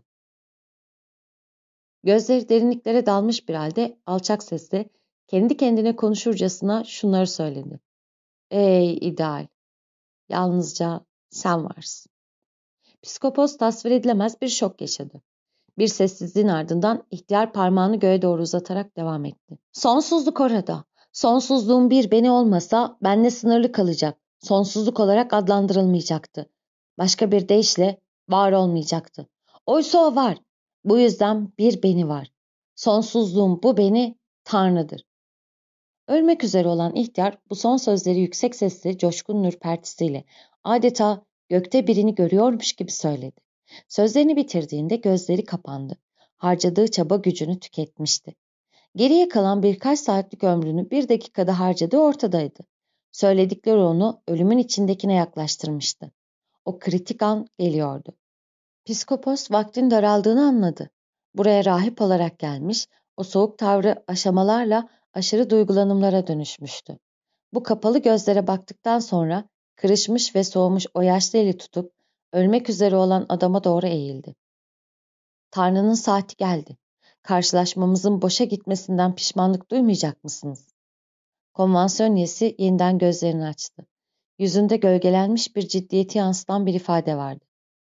Gözleri derinliklere dalmış bir halde alçak sesle kendi kendine konuşurcasına şunları söyledi. Ey ideal! Yalnızca sen varsın. Psikopos tasvir edilemez bir şok yaşadı. Bir sessizliğin ardından ihtiyar parmağını göğe doğru uzatarak devam etti. Sonsuzluk orada. Sonsuzluğun bir beni olmasa benle sınırlı kalacak. Sonsuzluk olarak adlandırılmayacaktı. Başka bir deyişle var olmayacaktı. Oysa o var. Bu yüzden bir beni var. Sonsuzluğun bu beni Tanrı'dır. Ölmek üzere olan ihtiyar bu son sözleri yüksek sesli coşkun ürpertisiyle adeta gökte birini görüyormuş gibi söyledi. Sözlerini bitirdiğinde gözleri kapandı. Harcadığı çaba gücünü tüketmişti. Geriye kalan birkaç saatlik ömrünü bir dakikada harcadığı ortadaydı. Söyledikleri onu ölümün içindekine yaklaştırmıştı. O kritik an geliyordu. Psikopos vaktin daraldığını anladı. Buraya rahip olarak gelmiş, o soğuk tavrı aşamalarla aşırı duygulanımlara dönüşmüştü. Bu kapalı gözlere baktıktan sonra kırışmış ve soğumuş o yaşlı eli tutup ölmek üzere olan adama doğru eğildi. Tanrı'nın saati geldi. Karşılaşmamızın boşa gitmesinden pişmanlık duymayacak mısınız? Konvansiyon üyesi yeniden gözlerini açtı. Yüzünde gölgelenmiş bir ciddiyeti yansıtan bir ifade vardı.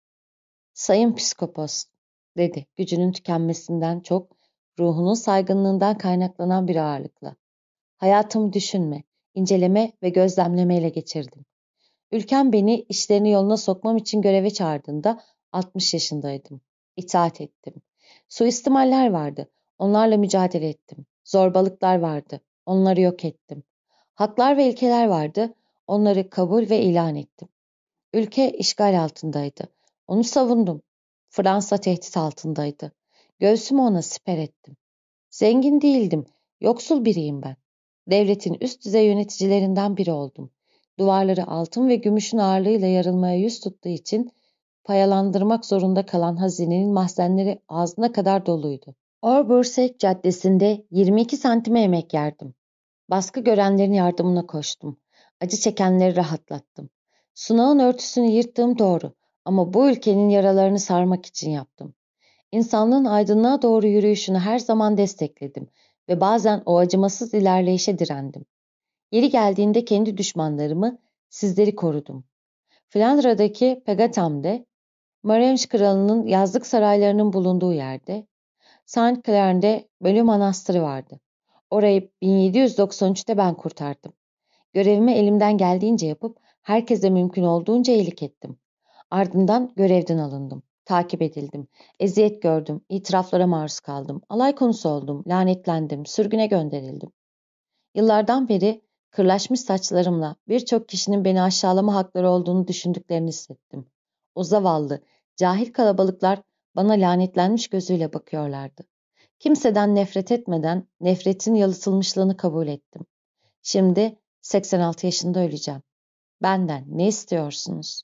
Sayın Psikopos, dedi gücünün tükenmesinden çok ruhunun saygınlığından kaynaklanan bir ağırlıkla. Hayatımı düşünme, inceleme ve gözlemlemeyle geçirdim. Ülkem beni işlerini yoluna sokmam için göreve çağırdığında 60 yaşındaydım. İtaat ettim. Suistimaller vardı. Onlarla mücadele ettim. Zorbalıklar vardı. Onları yok ettim. Haklar ve ilkeler vardı. Onları kabul ve ilan ettim. Ülke işgal altındaydı. Onu savundum. Fransa tehdit altındaydı. Göğsümü ona siper ettim. Zengin değildim. Yoksul biriyim ben. Devletin üst düzey yöneticilerinden biri oldum. Duvarları altın ve gümüşün ağırlığıyla yarılmaya yüz tuttuğu için payalandırmak zorunda kalan hazinenin mahzenleri ağzına kadar doluydu. Orbursek Caddesi'nde 22 santime yemek yerdim. Baskı görenlerin yardımına koştum. Acı çekenleri rahatlattım. Sunağın örtüsünü yırttığım doğru ama bu ülkenin yaralarını sarmak için yaptım. İnsanlığın aydınlığa doğru yürüyüşünü her zaman destekledim ve bazen o acımasız ilerleyişe direndim. Yeri geldiğinde kendi düşmanlarımı, sizleri korudum. Flandra'daki Pegatam'de, Marenş kralının yazlık saraylarının bulunduğu yerde, Saint Clair'de Bölü Manastırı vardı. Orayı 1793'te ben kurtardım. Görevimi elimden geldiğince yapıp herkese mümkün olduğunca iyilik ettim. Ardından görevden alındım. Takip edildim. Eziyet gördüm. İtiraflara maruz kaldım. Alay konusu oldum. Lanetlendim. Sürgüne gönderildim. Yıllardan beri kırlaşmış saçlarımla birçok kişinin beni aşağılama hakları olduğunu düşündüklerini hissettim. O zavallı, cahil kalabalıklar bana lanetlenmiş gözüyle bakıyorlardı. Kimseden nefret etmeden nefretin yalıtılmışlığını kabul ettim. Şimdi 86 yaşında öleceğim. Benden ne istiyorsunuz?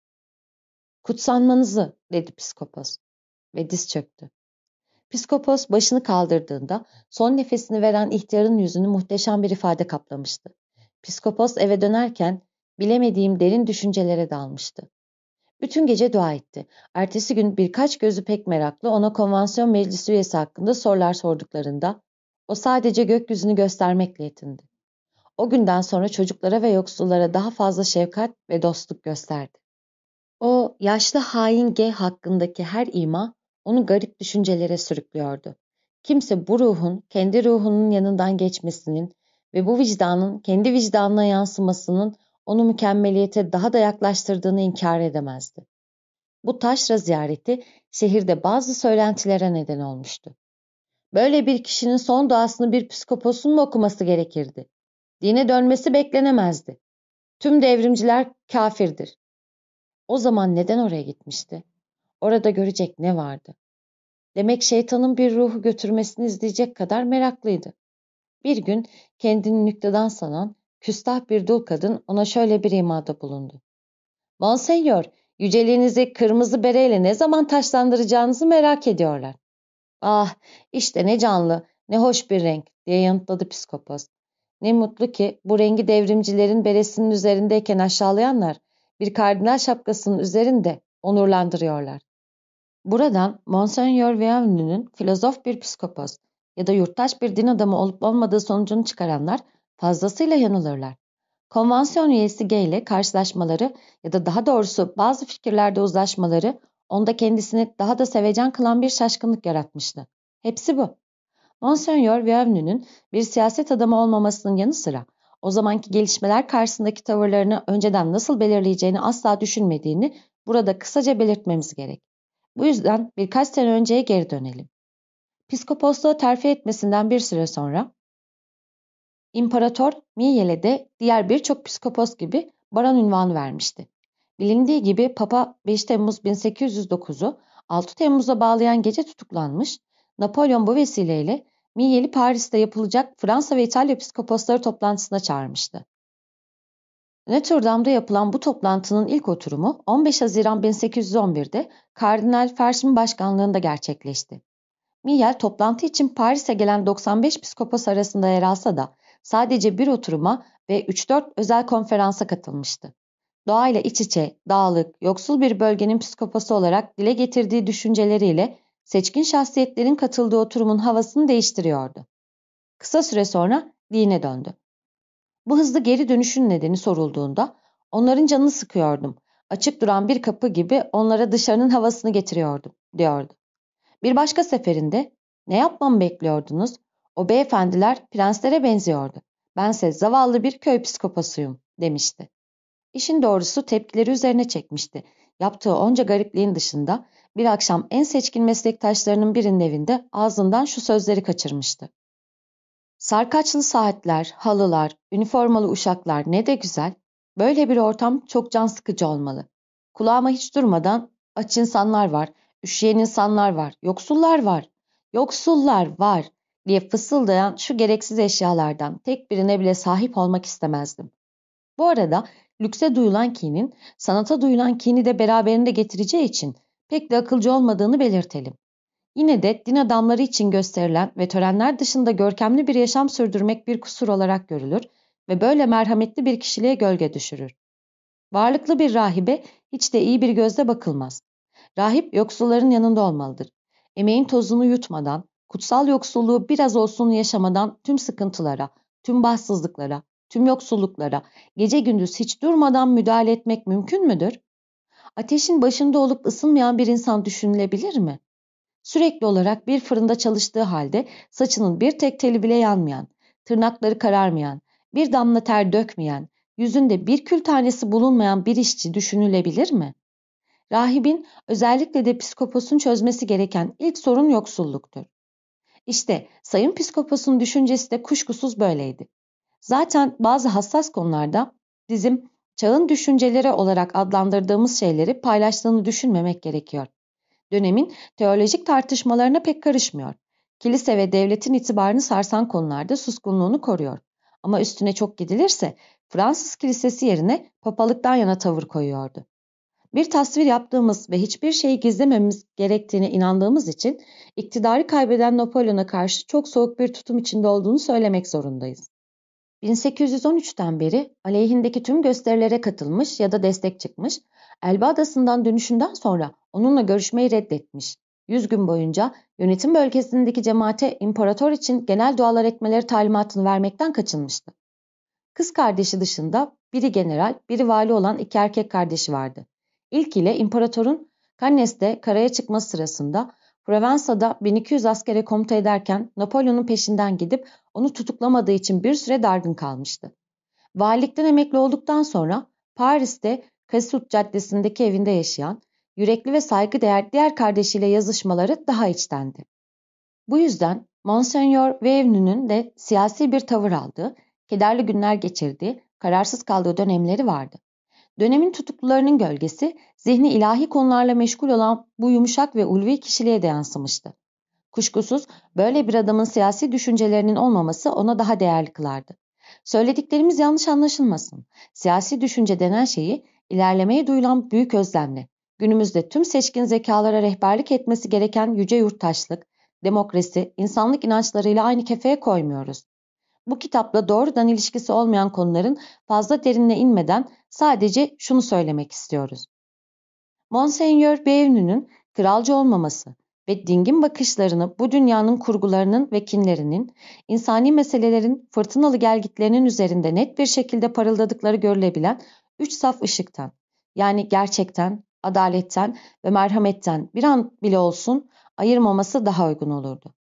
Kutsanmanızı, dedi psikopos ve diz çöktü. Psikopos başını kaldırdığında son nefesini veren ihtiyarın yüzünü muhteşem bir ifade kaplamıştı. Psikopos eve dönerken bilemediğim derin düşüncelere dalmıştı. Bütün gece dua etti. Ertesi gün birkaç gözü pek meraklı ona konvansiyon meclisi üyesi hakkında sorular sorduklarında o sadece gökyüzünü göstermekle yetindi. O günden sonra çocuklara ve yoksullara daha fazla şefkat ve dostluk gösterdi. O yaşlı hain G hakkındaki her ima onu garip düşüncelere sürüklüyordu. Kimse bu ruhun kendi ruhunun yanından geçmesinin ve bu vicdanın kendi vicdanına yansımasının onu mükemmeliyete daha da yaklaştırdığını inkar edemezdi. Bu taşra ziyareti şehirde bazı söylentilere neden olmuştu. Böyle bir kişinin son duasını bir psikoposun mu okuması gerekirdi? Dine dönmesi beklenemezdi. Tüm devrimciler kafirdir. O zaman neden oraya gitmişti? Orada görecek ne vardı? Demek şeytanın bir ruhu götürmesini izleyecek kadar meraklıydı. Bir gün kendini nüktedan sanan, küstah bir dul kadın ona şöyle bir imada bulundu. Monsenyor, yüceliğinizi kırmızı bereyle ne zaman taşlandıracağınızı merak ediyorlar. Ah, işte ne canlı, ne hoş bir renk, diye yanıtladı psikopos. Ne mutlu ki bu rengi devrimcilerin beresinin üzerindeyken aşağılayanlar bir kardinal şapkasının üzerinde onurlandırıyorlar. Buradan Monseigneur Vianney'nin filozof bir psikopos ya da yurttaş bir din adamı olup olmadığı sonucunu çıkaranlar fazlasıyla yanılırlar. Konvansiyon üyesi G ile karşılaşmaları ya da daha doğrusu bazı fikirlerde uzlaşmaları onda kendisini daha da sevecen kılan bir şaşkınlık yaratmıştı. Hepsi bu. Monseigneur Vianney'nin bir siyaset adamı olmamasının yanı sıra o zamanki gelişmeler karşısındaki tavırlarını önceden nasıl belirleyeceğini asla düşünmediğini burada kısaca belirtmemiz gerek. Bu yüzden birkaç sene önceye geri dönelim. Piskoposluğa terfi etmesinden bir süre sonra İmparator Mihyel'e de diğer birçok psikopos gibi baron unvanı vermişti. Bilindiği gibi Papa 5 Temmuz 1809'u 6 Temmuz'a bağlayan gece tutuklanmış, Napolyon bu vesileyle Mihyel'i Paris'te yapılacak Fransa ve İtalya psikoposları toplantısına çağırmıştı. Notre Dame'da yapılan bu toplantının ilk oturumu 15 Haziran 1811'de Kardinal Fersch'in başkanlığında gerçekleşti. Mihyel toplantı için Paris'e gelen 95 psikopos arasında yer alsa da sadece bir oturuma ve 3-4 özel konferansa katılmıştı. Doğayla iç içe, dağlık, yoksul bir bölgenin psikoposu olarak dile getirdiği düşünceleriyle seçkin şahsiyetlerin katıldığı oturumun havasını değiştiriyordu. Kısa süre sonra dine döndü. Bu hızlı geri dönüşün nedeni sorulduğunda onların canını sıkıyordum. Açık duran bir kapı gibi onlara dışarının havasını getiriyordum, diyordu. Bir başka seferinde ne yapmamı bekliyordunuz? O beyefendiler prenslere benziyordu. Bense zavallı bir köy psikoposuyum demişti. İşin doğrusu tepkileri üzerine çekmişti. Yaptığı onca garipliğin dışında bir akşam en seçkin meslektaşlarının birinin evinde ağzından şu sözleri kaçırmıştı. Sarkaçlı saatler, halılar, üniformalı uşaklar ne de güzel. Böyle bir ortam çok can sıkıcı olmalı. Kulağıma hiç durmadan aç insanlar var, üşüyen insanlar var, yoksullar var, yoksullar var diye fısıldayan şu gereksiz eşyalardan tek birine bile sahip olmak istemezdim. Bu arada lükse duyulan kinin, sanata duyulan kini de beraberinde getireceği için pek de akılcı olmadığını belirtelim. Yine de din adamları için gösterilen ve törenler dışında görkemli bir yaşam sürdürmek bir kusur olarak görülür ve böyle merhametli bir kişiliğe gölge düşürür. Varlıklı bir rahibe hiç de iyi bir gözle bakılmaz. Rahip yoksulların yanında olmalıdır. Emeğin tozunu yutmadan, kutsal yoksulluğu biraz olsun yaşamadan tüm sıkıntılara, tüm bahtsızlıklara, tüm yoksulluklara gece gündüz hiç durmadan müdahale etmek mümkün müdür? Ateşin başında olup ısınmayan bir insan düşünülebilir mi? Sürekli olarak bir fırında çalıştığı halde saçının bir tek teli bile yanmayan, tırnakları kararmayan, bir damla ter dökmeyen, yüzünde bir kül tanesi bulunmayan bir işçi düşünülebilir mi? Rahibin, özellikle de psikoposun çözmesi gereken ilk sorun yoksulluktur. İşte Sayın Psikopos'un düşüncesi de kuşkusuz böyleydi. Zaten bazı hassas konularda bizim çağın düşünceleri olarak adlandırdığımız şeyleri paylaştığını düşünmemek gerekiyor. Dönemin teolojik tartışmalarına pek karışmıyor. Kilise ve devletin itibarını sarsan konularda suskunluğunu koruyor. Ama üstüne çok gidilirse Fransız kilisesi yerine papalıktan yana tavır koyuyordu. Bir tasvir yaptığımız ve hiçbir şeyi gizlememiz gerektiğine inandığımız için iktidarı kaybeden Napolyon'a karşı çok soğuk bir tutum içinde olduğunu söylemek zorundayız. 1813'ten beri aleyhindeki tüm gösterilere katılmış ya da destek çıkmış, Elba Adası'ndan dönüşünden sonra onunla görüşmeyi reddetmiş. 100 gün boyunca yönetim bölgesindeki cemaate imparator için genel dualar etmeleri talimatını vermekten kaçınmıştı. Kız kardeşi dışında biri general, biri vali olan iki erkek kardeşi vardı. İlk ile imparatorun Cannes'te karaya çıkması sırasında Provença'da 1200 askere komuta ederken Napolyon'un peşinden gidip onu tutuklamadığı için bir süre dargın kalmıştı. Valilikten emekli olduktan sonra Paris'te Cassut Caddesi'ndeki evinde yaşayan, yürekli ve saygıdeğer diğer kardeşiyle yazışmaları daha içtendi. Bu yüzden Monseigneur Vieux'nun de siyasi bir tavır aldığı, kederli günler geçirdiği, kararsız kaldığı dönemleri vardı. Dönemin tutuklularının gölgesi, zihni ilahi konularla meşgul olan bu yumuşak ve ulvi kişiliğe de yansımıştı. Kuşkusuz böyle bir adamın siyasi düşüncelerinin olmaması ona daha değerli kılardı. Söylediklerimiz yanlış anlaşılmasın. Siyasi düşünce denen şeyi ilerlemeye duyulan büyük özlemle, günümüzde tüm seçkin zekalara rehberlik etmesi gereken yüce yurttaşlık, demokrasi, insanlık inançlarıyla aynı kefeye koymuyoruz. Bu kitapla doğrudan ilişkisi olmayan konuların fazla derinine inmeden sadece şunu söylemek istiyoruz. Monseigneur Beaulieu'nun kralcı olmaması ve dingin bakışlarını bu dünyanın kurgularının ve kinlerinin, insani meselelerin fırtınalı gelgitlerinin üzerinde net bir şekilde parıldadıkları görülebilen üç saf ışıktan, yani gerçekten, adaletten ve merhametten bir an bile olsun ayırmaması daha uygun olurdu.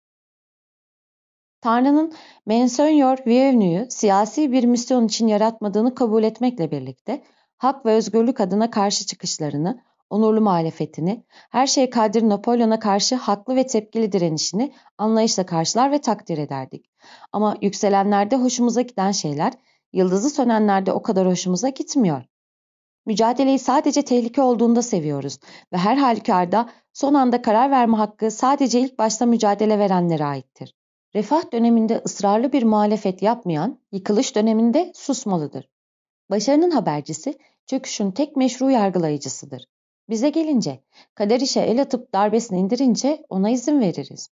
Tanrı'nın Monseigneur Vieux'u siyasi bir misyon için yaratmadığını kabul etmekle birlikte, hak ve özgürlük adına karşı çıkışlarını, onurlu muhalefetini, her şeye kadir Napolyon'a karşı haklı ve tepkili direnişini anlayışla karşılar ve takdir ederdik. Ama yükselenlerde hoşumuza giden şeyler, yıldızı sönenlerde o kadar hoşumuza gitmiyor. Mücadeleyi sadece tehlike olduğunda seviyoruz ve her halükarda son anda karar verme hakkı sadece ilk başta mücadele verenlere aittir. Refah döneminde ısrarlı bir muhalefet yapmayan, yıkılış döneminde susmalıdır. Başarının habercisi, çöküşün tek meşru yargılayıcısıdır. Bize gelince, kader işe el atıp darbesini indirince ona izin veririz.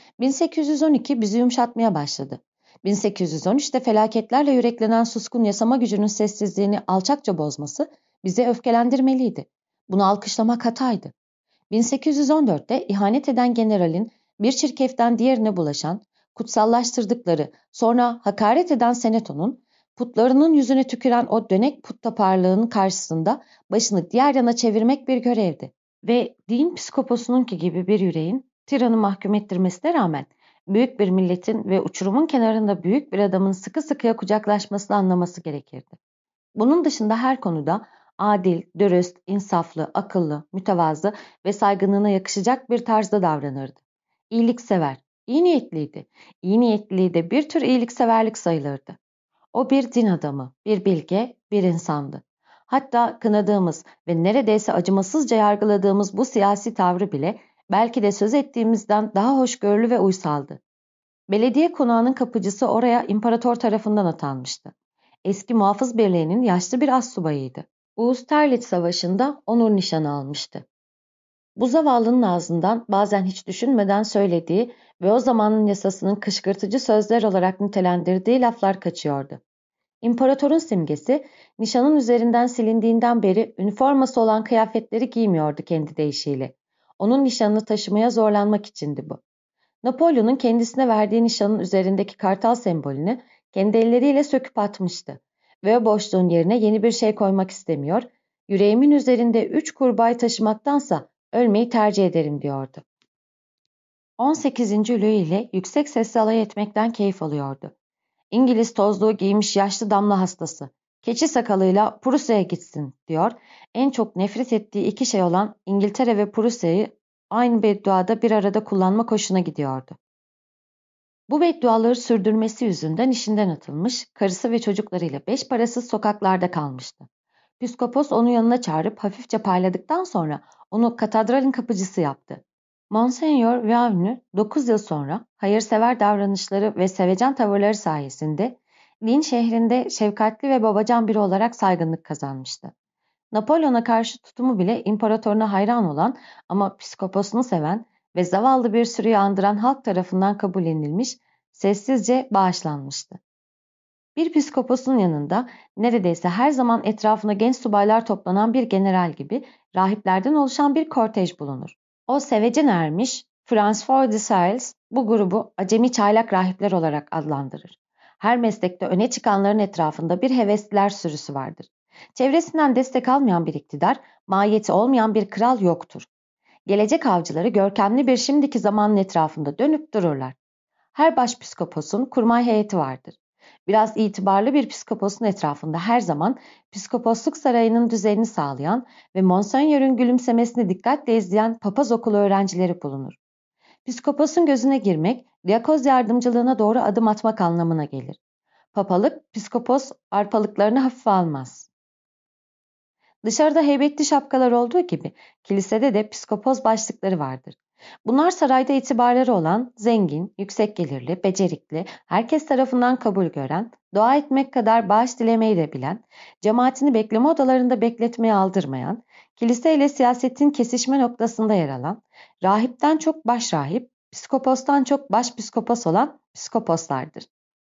1812 bizi yumuşatmaya başladı. 1813'te felaketlerle yüreklenen suskun yasama gücünün sessizliğini alçakça bozması bizi öfkelendirmeliydi. Bunu alkışlamak hataydı. 1814'te ihanet eden generalin bir çirkeften diğerine bulaşan, kutsallaştırdıkları, sonra hakaret eden senatonun, putlarının yüzüne tüküren o dönek puttaparlığının karşısında başını diğer yana çevirmek bir görevdi. Ve din psikoposununki gibi bir yüreğin tiranı mahkum ettirmesine rağmen büyük bir milletin ve uçurumun kenarında büyük bir adamın sıkı sıkıya kucaklaşmasını anlaması gerekirdi. Bunun dışında her konuda adil, dürüst, insaflı, akıllı, mütevazı ve saygınlığına yakışacak bir tarzda davranırdı. İyiliksever, iyi niyetliydi. İyi niyetliliği de bir tür iyilikseverlik sayılırdı. O bir din adamı, bir bilge, bir insandı. Hatta kınadığımız ve neredeyse acımasızca yargıladığımız bu siyasi tavrı bile belki de söz ettiğimizden daha hoşgörülü ve uysaldı. Belediye konağının kapıcısı oraya imparator tarafından atanmıştı. Eski muhafız birliğinin yaşlı bir astsubayıydı. Austerlitz Savaşı'nda onur nişanı almıştı. Bu zavallının ağzından bazen hiç düşünmeden söylediği ve o zamanın yasasının kışkırtıcı sözler olarak nitelendirdiği laflar kaçıyordu. İmparatorun simgesi, nişanın üzerinden silindiğinden beri üniforması olan kıyafetleri giymiyordu kendi deyişiyle. Onun nişanını taşımaya zorlanmak içindi bu. Napolyon'un kendisine verdiği nişanın üzerindeki kartal sembolünü kendi elleriyle söküp atmıştı. Ve o boşluğun yerine yeni bir şey koymak istemiyor, yüreğimin üzerinde 3 kurbağayı taşımaktansa ölmeyi tercih ederim diyordu. 18. Louis ile yüksek sesle alay etmekten keyif alıyordu. İngiliz tozluğu giymiş yaşlı damla hastası, keçi sakalıyla Prusya'ya gitsin diyor. En çok nefret ettiği iki şey olan İngiltere ve Prusya'yı aynı bedduada bir arada kullanmak hoşuna gidiyordu. Bu bedduaları sürdürmesi yüzünden işinden atılmış, karısı ve çocuklarıyla beş parasız sokaklarda kalmıştı. Püskopos onu yanına çağırıp hafifçe payladıktan sonra onu katedralin kapıcısı yaptı. Monsignor Vianney 9 yıl sonra hayırsever davranışları ve sevecen tavırları sayesinde Lille şehrinde şefkatli ve babacan biri olarak saygınlık kazanmıştı. Napolyon'a karşı tutumu bile imparatoruna hayran olan ama psikoposunu seven ve zavallı bir sürüyü andıran halk tarafından kabullenilmiş, sessizce bağışlanmıştı. Bir psikoposun yanında neredeyse her zaman etrafına genç subaylar toplanan bir general gibi rahiplerden oluşan bir kortej bulunur. O sevecen ermiş, François de Sales bu grubu acemi çaylak rahipler olarak adlandırır. Her meslekte öne çıkanların etrafında bir hevesliler sürüsü vardır. Çevresinden destek almayan bir iktidar, mahiyeti olmayan bir kral yoktur. Gelecek avcıları görkemli bir şimdiki zamanın etrafında dönüp dururlar. Her başpiskoposun kurmay heyeti vardır. Biraz itibarlı bir psikoposun etrafında her zaman psikoposluk sarayının düzenini sağlayan ve Monsenyör'ün gülümsemesini dikkatle izleyen papaz okulu öğrencileri bulunur. Psikoposun gözüne girmek, diakoz yardımcılığına doğru adım atmak anlamına gelir. Papalık, psikopos arpalıklarını hafife almaz. Dışarıda heybetli şapkalar olduğu gibi kilisede de psikopos başlıkları vardır. Bunlar sarayda itibarları olan, zengin, yüksek gelirli, becerikli, herkes tarafından kabul gören, dua etmek kadar bağış dilemeyi de bilen, cemaatini bekleme odalarında bekletmeye aldırmayan, kiliseyle siyasetin kesişme noktasında yer alan, rahipten çok başrahip, psikopostan çok başpsikopos olan psikoposlardır.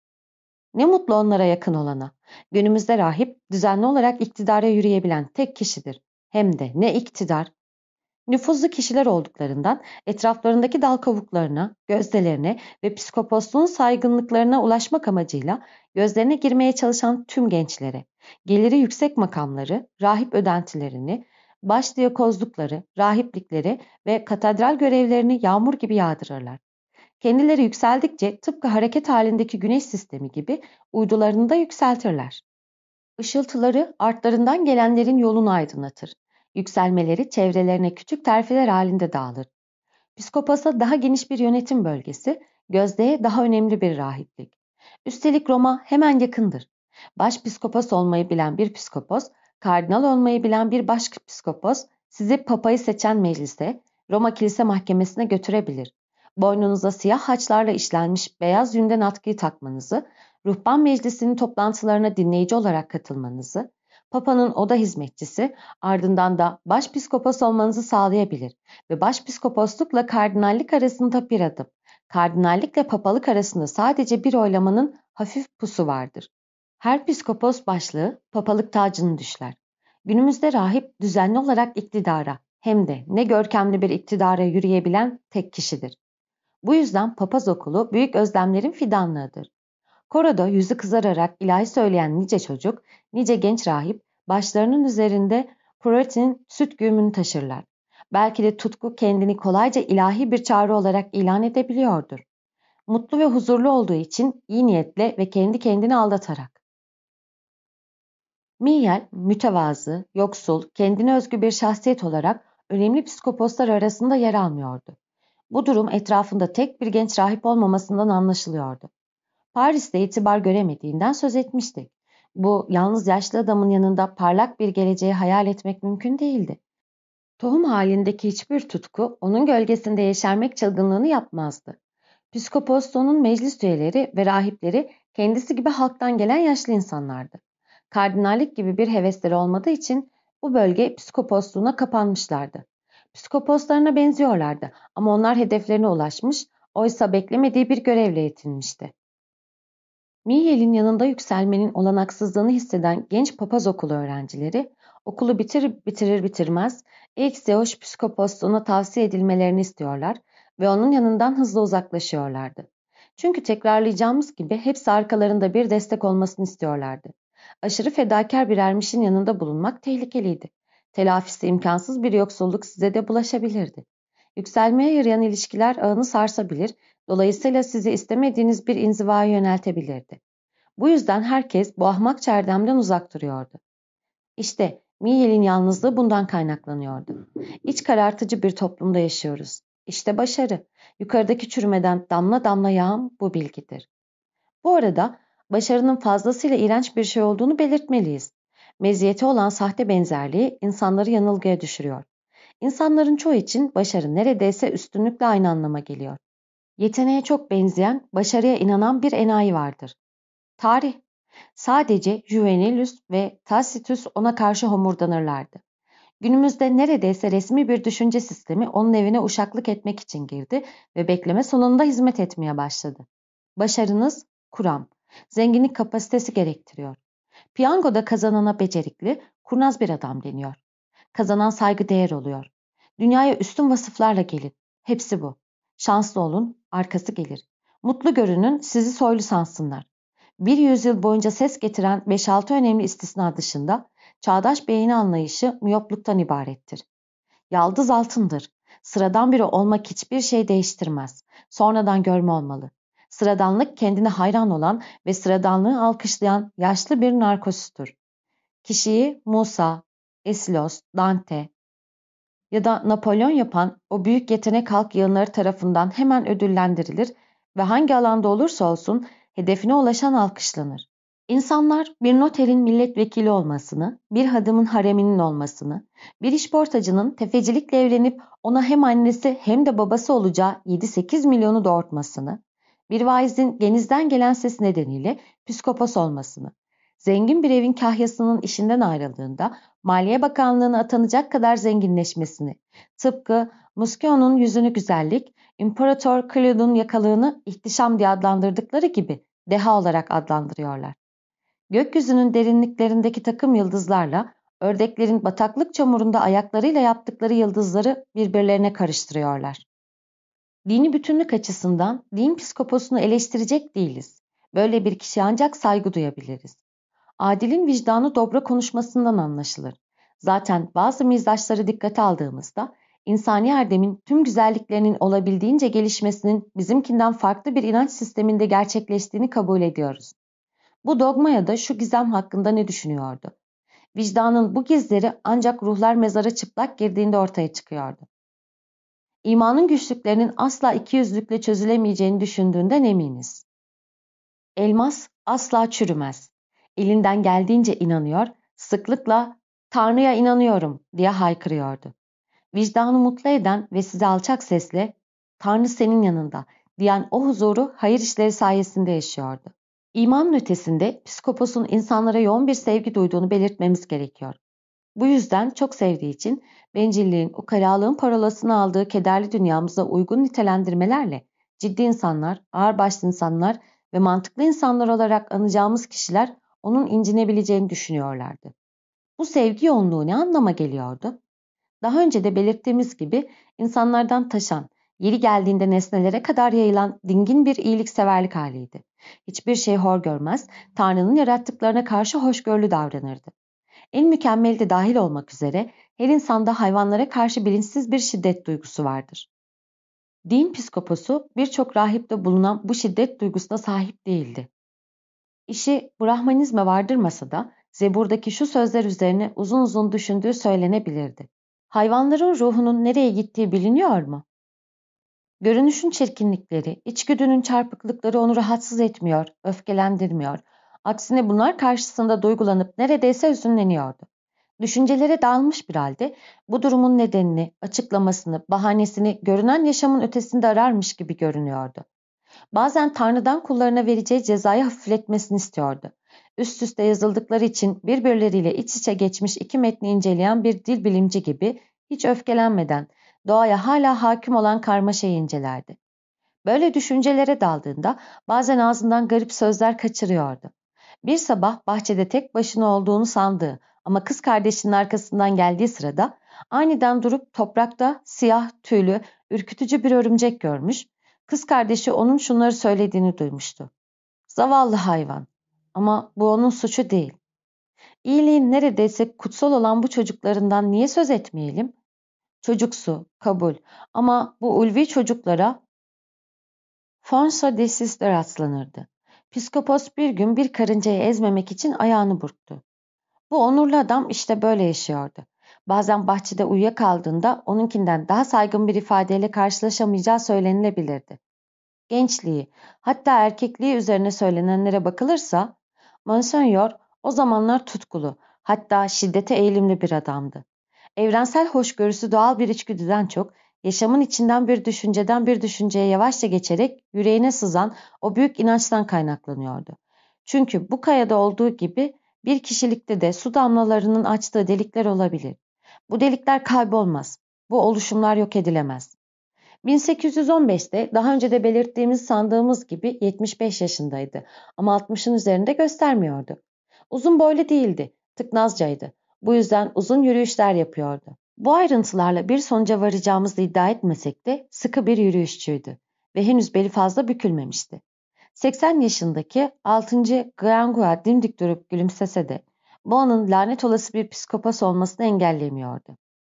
Ne mutlu onlara yakın olana. Günümüzde rahip düzenli olarak iktidara yürüyebilen tek kişidir. Hem de ne iktidar. Nüfuzlu kişiler olduklarından etraflarındaki dal kavuklarına, gözdelerine ve psikoposluğun saygınlıklarına ulaşmak amacıyla gözlerine girmeye çalışan tüm gençlere, geliri yüksek makamları, rahip ödentilerini, başdiyakozlukları, rahiplikleri ve katedral görevlerini yağmur gibi yağdırırlar. Kendileri yükseldikçe tıpkı hareket halindeki güneş sistemi gibi uydularını da yükseltirler. Işıltıları artlarından gelenlerin yolunu aydınlatır. Yükselmeleri çevrelerine küçük terfiler halinde dağılır. Psikopasa daha geniş bir yönetim bölgesi, gözdeye daha önemli bir rahiplik. Üstelik Roma hemen yakındır. Başpiskopos olmayı bilen bir psikopos, kardinal olmayı bilen bir başpiskopos sizi papayı seçen meclise, Roma Kilise Mahkemesi'ne götürebilir. Boynunuza siyah haçlarla işlenmiş beyaz yünden atkıyı takmanızı, ruhban meclisinin toplantılarına dinleyici olarak katılmanızı, Papa'nın oda hizmetçisi, ardından da başpiskopos olmanızı sağlayabilir ve başpiskoposlukla kardinallik arasında bir adım, kardinallikle papalık arasında sadece bir oylamanın hafif pusu vardır. Her piskopos başlığı papalık tacını düşler. Günümüzde rahip düzenli olarak iktidara hem de ne görkemli bir iktidara yürüyebilen tek kişidir. Bu yüzden papaz okulu büyük özlemlerin fidanlığıdır. Koroda yüzü kızararak ilahi söyleyen nice çocuk, nice genç rahip başlarının üzerinde Puritan süt güğümünü taşırlar. Belki de tutku kendini kolayca ilahi bir çağrı olarak ilan edebiliyordur. Mutlu ve huzurlu olduğu için iyi niyetle ve kendi kendini aldatarak. Miel, mütevazı, yoksul, kendine özgü bir şahsiyet olarak önemli psikoposlar arasında yer almıyordu. Bu durum etrafında tek bir genç rahip olmamasından anlaşılıyordu. Paris'te itibar göremediğinden söz etmiştik. Bu yalnız yaşlı adamın yanında parlak bir geleceği hayal etmek mümkün değildi. Tohum halindeki hiçbir tutku onun gölgesinde yeşermek çılgınlığını yapmazdı. Psikoposluğunun meclis üyeleri ve rahipleri kendisi gibi halktan gelen yaşlı insanlardı. Kardinallik gibi bir hevesleri olmadığı için bu bölge psikoposluğuna kapanmışlardı. Psikoposlarına benziyorlardı ama onlar hedeflerine ulaşmış, oysa beklemediği bir görevle yetinmişti. Mihel'in yanında yükselmenin olanaksızlığını hisseden genç papaz okulu öğrencileri, okulu bitirir bitirmez ilk Zeus psikoposluğuna tavsiye edilmelerini istiyorlar ve onun yanından hızla uzaklaşıyorlardı. Çünkü tekrarlayacağımız gibi hepsi arkalarında bir destek olmasını istiyorlardı. Aşırı fedakar bir ermişin yanında bulunmak tehlikeliydi. Telafisi imkansız bir yoksulluk size de bulaşabilirdi. Yükselmeye yarayan ilişkiler ağını sarsabilir, dolayısıyla sizi istemediğiniz bir inzivaya yöneltebilirdi. Bu yüzden herkes bu ahmakça erdemden uzak duruyordu. İşte Mihel'in yalnızlığı bundan kaynaklanıyordu. İç karartıcı bir toplumda yaşıyoruz. İşte başarı. Yukarıdaki çürümeden damla damla yağan bu bilgidir. Bu arada başarının fazlasıyla iğrenç bir şey olduğunu belirtmeliyiz. Meziyeti olan sahte benzerliği insanları yanılgıya düşürüyor. İnsanların çoğu için başarı neredeyse üstünlükle aynı anlama geliyor. Yeteneğe çok benzeyen, başarıya inanan bir enayi vardır. Tarih. Sadece Juvenalius ve Tacitus ona karşı homurdanırlardı. Günümüzde neredeyse resmi bir düşünce sistemi onun evine uşaklık etmek için girdi ve bekleme sonunda hizmet etmeye başladı. Başarınız kuram, zenginlik kapasitesi gerektiriyor. Piyangoda kazanana becerikli, kurnaz bir adam deniyor. Kazanan saygıdeğer oluyor. Dünyaya üstün vasıflarla gelin. Hepsi bu. Şanslı olun, arkası gelir. Mutlu görünün, sizi soylu sansınlar. Bir yüzyıl boyunca ses getiren 5-6 önemli istisna dışında çağdaş beğeni anlayışı miyopluktan ibarettir. Yaldız altındır. Sıradan biri olmak hiçbir şey değiştirmez. Sonradan görme olmalı. Sıradanlık kendine hayran olan ve sıradanlığı alkışlayan yaşlı bir narkosustur. Kişiyi Musa, Esilos, Dante ya da Napolyon yapan o büyük yetenek halk yığınları tarafından hemen ödüllendirilir ve hangi alanda olursa olsun hedefine ulaşan alkışlanır. İnsanlar bir noterin milletvekili olmasını, bir hadımın hareminin olmasını, bir işportacının tefecilikle evlenip ona hem annesi hem de babası olacağı 7-8 milyonu doğurtmasını, bir vaizin genizden gelen ses nedeniyle psikopos olmasını, zengin bir evin kahyasının işinden ayrıldığında Maliye Bakanlığı'na atanacak kadar zenginleşmesini, tıpkı Muscio'nun yüzünü güzellik, İmparator Claude'un yakalığını ihtişam diye adlandırdıkları gibi deha olarak adlandırıyorlar. Gökyüzünün derinliklerindeki takım yıldızlarla ördeklerin bataklık çamurunda ayaklarıyla yaptıkları yıldızları birbirlerine karıştırıyorlar. Dini bütünlük açısından din psikoposunu eleştirecek değiliz. Böyle bir kişi ancak saygı duyabiliriz. Adil'in vicdanı dobra konuşmasından anlaşılır. Zaten bazı mizaçları dikkate aldığımızda insani erdemin tüm güzelliklerinin olabildiğince gelişmesinin bizimkinden farklı bir inanç sisteminde gerçekleştiğini kabul ediyoruz. Bu dogma ya da şu gizem hakkında ne düşünüyordu? Vicdanın bu gizleri ancak ruhlar mezara çıplak girdiğinde ortaya çıkıyordu. İmanın güçlüklerinin asla ikiyüzlükle çözülemeyeceğini düşündüğünden eminiz. Elmas asla çürümez. Elinden geldiğince inanıyor, sıklıkla "Tanrı'ya inanıyorum" diye haykırıyordu. Vicdanı mutlu eden ve size alçak sesle "Tanrı senin yanında" diyen o huzuru hayır işleri sayesinde yaşıyordu. İmanın ötesinde psikoposun insanlara yoğun bir sevgi duyduğunu belirtmemiz gerekiyor. Bu yüzden çok sevdiği için bencilliğin, ukalalığın parolasını aldığı kederli dünyamıza uygun nitelendirmelerle ciddi insanlar, ağırbaşlı insanlar ve mantıklı insanlar olarak anacağımız kişiler onun incinebileceğini düşünüyorlardı. Bu sevgi yoğunluğu ne anlama geliyordu? Daha önce de belirttiğimiz gibi insanlardan taşan, yeri geldiğinde nesnelere kadar yayılan dingin bir iyilikseverlik haliydi. Hiçbir şey hor görmez, Tanrı'nın yarattıklarına karşı hoşgörülü davranırdı. En mükemmeli de dahil olmak üzere her insanda hayvanlara karşı bilinçsiz bir şiddet duygusu vardır. Din psikoposu birçok rahipte bulunan bu şiddet duygusuna sahip değildi. İşi Brahmanizme vardırmasa da Zebur'daki şu sözler üzerine uzun uzun düşündüğü söylenebilirdi. Hayvanların ruhunun nereye gittiği biliniyor mu? Görünüşün çirkinlikleri, içgüdünün çarpıklıkları onu rahatsız etmiyor, öfkelendirmiyor. Aksine bunlar karşısında duygulanıp neredeyse hüzünleniyordu. Düşüncelere dalmış bir halde bu durumun nedenini, açıklamasını, bahanesini görünen yaşamın ötesinde ararmış gibi görünüyordu. Bazen Tanrı'dan kullarına vereceği cezayı hafifletmesini istiyordu. Üst üste yazıldıkları için birbirleriyle iç içe geçmiş iki metni inceleyen bir dil bilimci gibi hiç öfkelenmeden doğaya hala hakim olan karmaşayı incelerdi. Böyle düşüncelere daldığında bazen ağzından garip sözler kaçırıyordu. Bir sabah bahçede tek başına olduğunu sandığı ama kız kardeşinin arkasından geldiği sırada aniden durup toprakta siyah, tüylü, ürkütücü bir örümcek görmüş, kız kardeşi onun şunları söylediğini duymuştu. Zavallı hayvan. Ama bu onun suçu değil. İyiliğin neredeyse kutsal olan bu çocuklarından niye söz etmeyelim? Çocuksu, kabul. Ama bu ulvi çocuklara Fonso desis'te rastlanırdı. Psikopos bir gün bir karıncayı ezmemek için ayağını burktu. Bu onurlu adam işte böyle yaşıyordu. Bazen bahçede uyuyakaldığında onunkinden daha saygın bir ifadeyle karşılaşamayacağı söylenilebilirdi. Gençliği, hatta erkekliği üzerine söylenenlere bakılırsa, Monsignor o zamanlar tutkulu, hatta şiddete eğilimli bir adamdı. Evrensel hoşgörüsü doğal bir içgüdüden çok, yaşamın içinden bir düşünceden bir düşünceye yavaşça geçerek yüreğine sızan o büyük inançtan kaynaklanıyordu. Çünkü bu kayada olduğu gibi bir kişilikte de su damlalarının açtığı delikler olabilir. Bu delikler kaybolmaz, bu oluşumlar yok edilemez. 1815'te daha önce de belirttiğimiz sandığımız gibi 75 yaşındaydı ama 60'ın üzerinde göstermiyordu. Uzun boylu değildi, tıknazcaydı. Bu yüzden uzun yürüyüşler yapıyordu. Bu ayrıntılarla bir sonuca varacağımızı iddia etmesek de sıkı bir yürüyüşçüydü ve henüz beli fazla bükülmemişti. 80 yaşındaki 6. Grangua dimdik durup gülümsese de bu onun lanet olası bir psikopas olmasını engellemiyordu.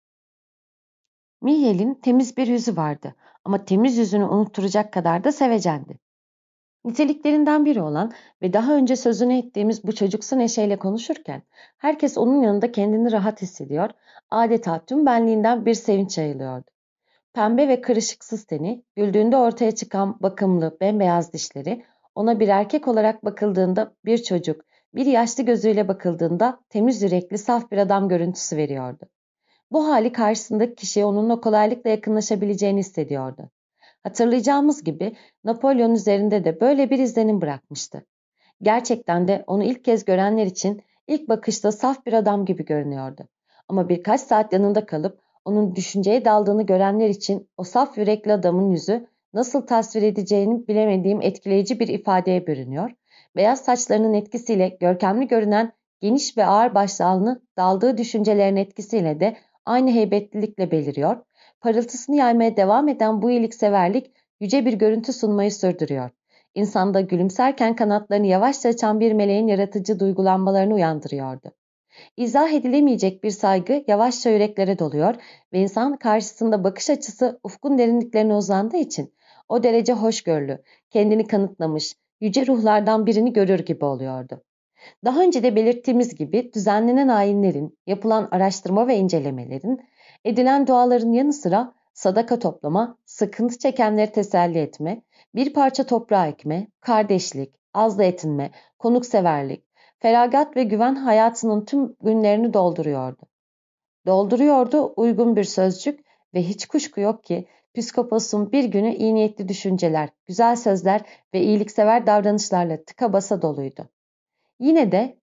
Mihyel'in temiz bir yüzü vardı ama temiz yüzünü unutturacak kadar da sevecendi. Niteliklerinden biri olan ve daha önce sözünü ettiğimiz bu çocuksu neşeyle konuşurken herkes onun yanında kendini rahat hissediyor, adeta tüm benliğinden bir sevinç yayılıyordu. Pembe ve kırışıksız teni, güldüğünde ortaya çıkan bakımlı, bembeyaz dişleri, ona bir erkek olarak bakıldığında bir çocuk, bir yaşlı gözüyle bakıldığında temiz yürekli, saf bir adam görüntüsü veriyordu. Bu hali karşısındaki kişiye onunla kolaylıkla yakınlaşabileceğini hissediyordu. Hatırlayacağımız gibi Napolyon üzerinde de böyle bir izlenim bırakmıştı. Gerçekten de onu ilk kez görenler için ilk bakışta saf bir adam gibi görünüyordu. Ama birkaç saat yanında kalıp onun düşünceye daldığını görenler için o saf yürekli adamın yüzü nasıl tasvir edeceğini bilemediğim etkileyici bir ifadeye bürünüyor. Beyaz saçlarının etkisiyle görkemli görünen geniş ve ağır başlı alnı daldığı düşüncelerin etkisiyle de aynı heybetlilikle beliriyor. Parıltısını yaymaya devam eden bu iyilikseverlik yüce bir görüntü sunmayı sürdürüyor. İnsanda gülümserken kanatlarını yavaşça açan bir meleğin yaratıcı duygulanmalarını uyandırıyordu. İzah edilemeyecek bir saygı yavaşça yüreklere doluyor ve insan karşısında bakış açısı ufkun derinliklerine uzandığı için o derece hoşgörülü, kendini kanıtlamış, yüce ruhlardan birini görür gibi oluyordu. Daha önce de belirttiğimiz gibi düzenlenen ayinlerin, yapılan araştırma ve incelemelerin, edilen duaların yanı sıra sadaka toplama, sıkıntı çekenleri teselli etme, bir parça toprağa ekme, kardeşlik, azla yetinme, konukseverlik, feragat ve güven hayatının tüm günlerini dolduruyordu. Dolduruyordu uygun bir sözcük ve hiç kuşku yok ki psikoposun bir günü iyi niyetli düşünceler, güzel sözler ve iyiliksever davranışlarla tıka basa doluydu. Yine de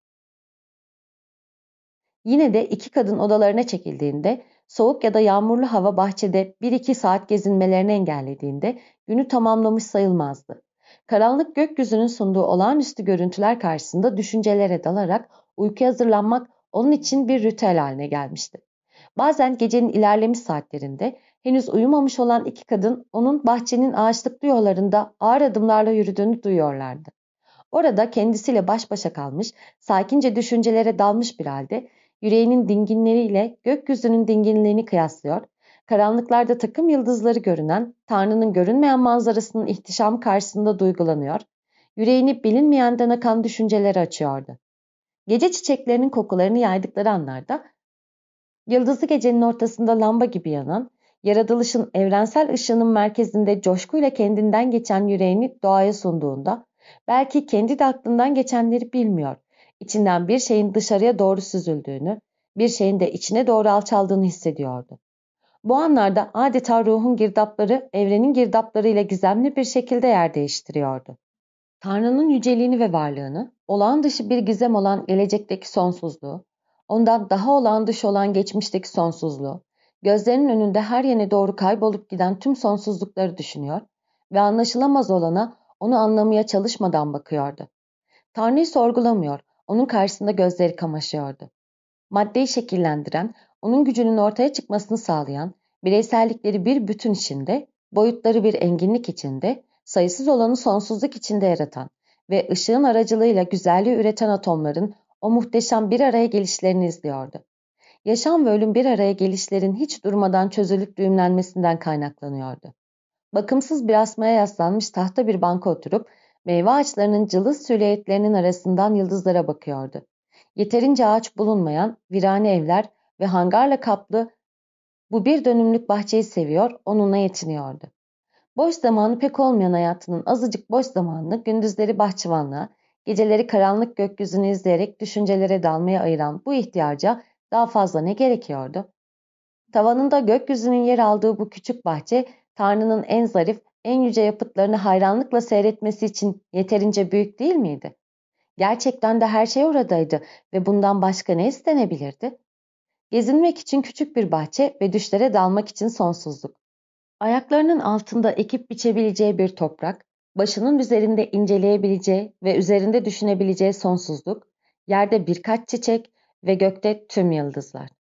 Yine de iki kadın odalarına çekildiğinde, soğuk ya da yağmurlu hava bahçede 1-2 saat gezinmelerini engellediğinde günü tamamlamış sayılmazdı. Karanlık gökyüzünün sunduğu olağanüstü görüntüler karşısında düşüncelere dalarak uykuya hazırlanmak onun için bir ritüel haline gelmişti. Bazen gecenin ilerlemiş saatlerinde henüz uyumamış olan iki kadın onun bahçenin ağaçlıklı yollarında ağır adımlarla yürüdüğünü duyuyorlardı. Orada kendisiyle baş başa kalmış, sakince düşüncelere dalmış bir halde yüreğinin dinginleriyle gökyüzünün dinginliğini kıyaslıyor, karanlıklarda takım yıldızları görünen Tanrı'nın görünmeyen manzarasının ihtişamı karşısında duygulanıyor, yüreğini bilinmeyenden akan düşünceleri açıyordu. Gece çiçeklerinin kokularını yaydıkları anlarda, yıldızlı gecenin ortasında lamba gibi yanan, yaratılışın evrensel ışığının merkezinde coşkuyla kendinden geçen yüreğini doğaya sunduğunda, belki kendi de aklından geçenleri bilmiyor, içinden bir şeyin dışarıya doğru süzüldüğünü, bir şeyin de içine doğru alçaldığını hissediyordu. Bu anlarda adeta ruhun girdapları evrenin girdaplarıyla gizemli bir şekilde yer değiştiriyordu. Tanrı'nın yüceliğini ve varlığını, olağan dışı bir gizem olan gelecekteki sonsuzluğu, ondan daha olağan dışı olan geçmişteki sonsuzluğu, gözlerinin önünde her yöne doğru kaybolup giden tüm sonsuzlukları düşünüyor ve anlaşılamaz olana onu anlamaya çalışmadan bakıyordu. Tanrı'yı sorgulamıyor, onun karşısında gözleri kamaşıyordu. Maddeyi şekillendiren, onun gücünün ortaya çıkmasını sağlayan, bireysellikleri bir bütün içinde, boyutları bir enginlik içinde, sayısız olanı sonsuzluk içinde yaratan ve ışığın aracılığıyla güzelliği üreten atomların o muhteşem bir araya gelişlerini izliyordu. Yaşam ve ölüm bir araya gelişlerin hiç durmadan çözülüp düğümlenmesinden kaynaklanıyordu. Bakımsız bir asmaya yaslanmış tahta bir banka oturup meyve ağaçlarının cılız silüetlerinin arasından yıldızlara bakıyordu. Yeterince ağaç bulunmayan virane evler ve hangarla kaplı bu bir dönümlük bahçeyi seviyor, onunla yetiniyordu. Boş zamanı pek olmayan hayatının azıcık boş zamanını gündüzleri bahçıvanlığa, geceleri karanlık gökyüzünü izleyerek düşüncelere dalmaya ayıran bu ihtiyaca daha fazla ne gerekiyordu? Tavanında gökyüzünün yer aldığı bu küçük bahçe, Tanrı'nın en zarif, en yüce yapıtlarını hayranlıkla seyretmesi için yeterince büyük değil miydi? Gerçekten de her şey oradaydı ve bundan başka ne istenebilirdi? Gezinmek için küçük bir bahçe ve düşlere dalmak için sonsuzluk. Ayaklarının altında ekip biçebileceği bir toprak, başının üzerinde inceleyebileceği ve üzerinde düşünebileceği sonsuzluk, yerde birkaç çiçek ve gökte tüm yıldızlar.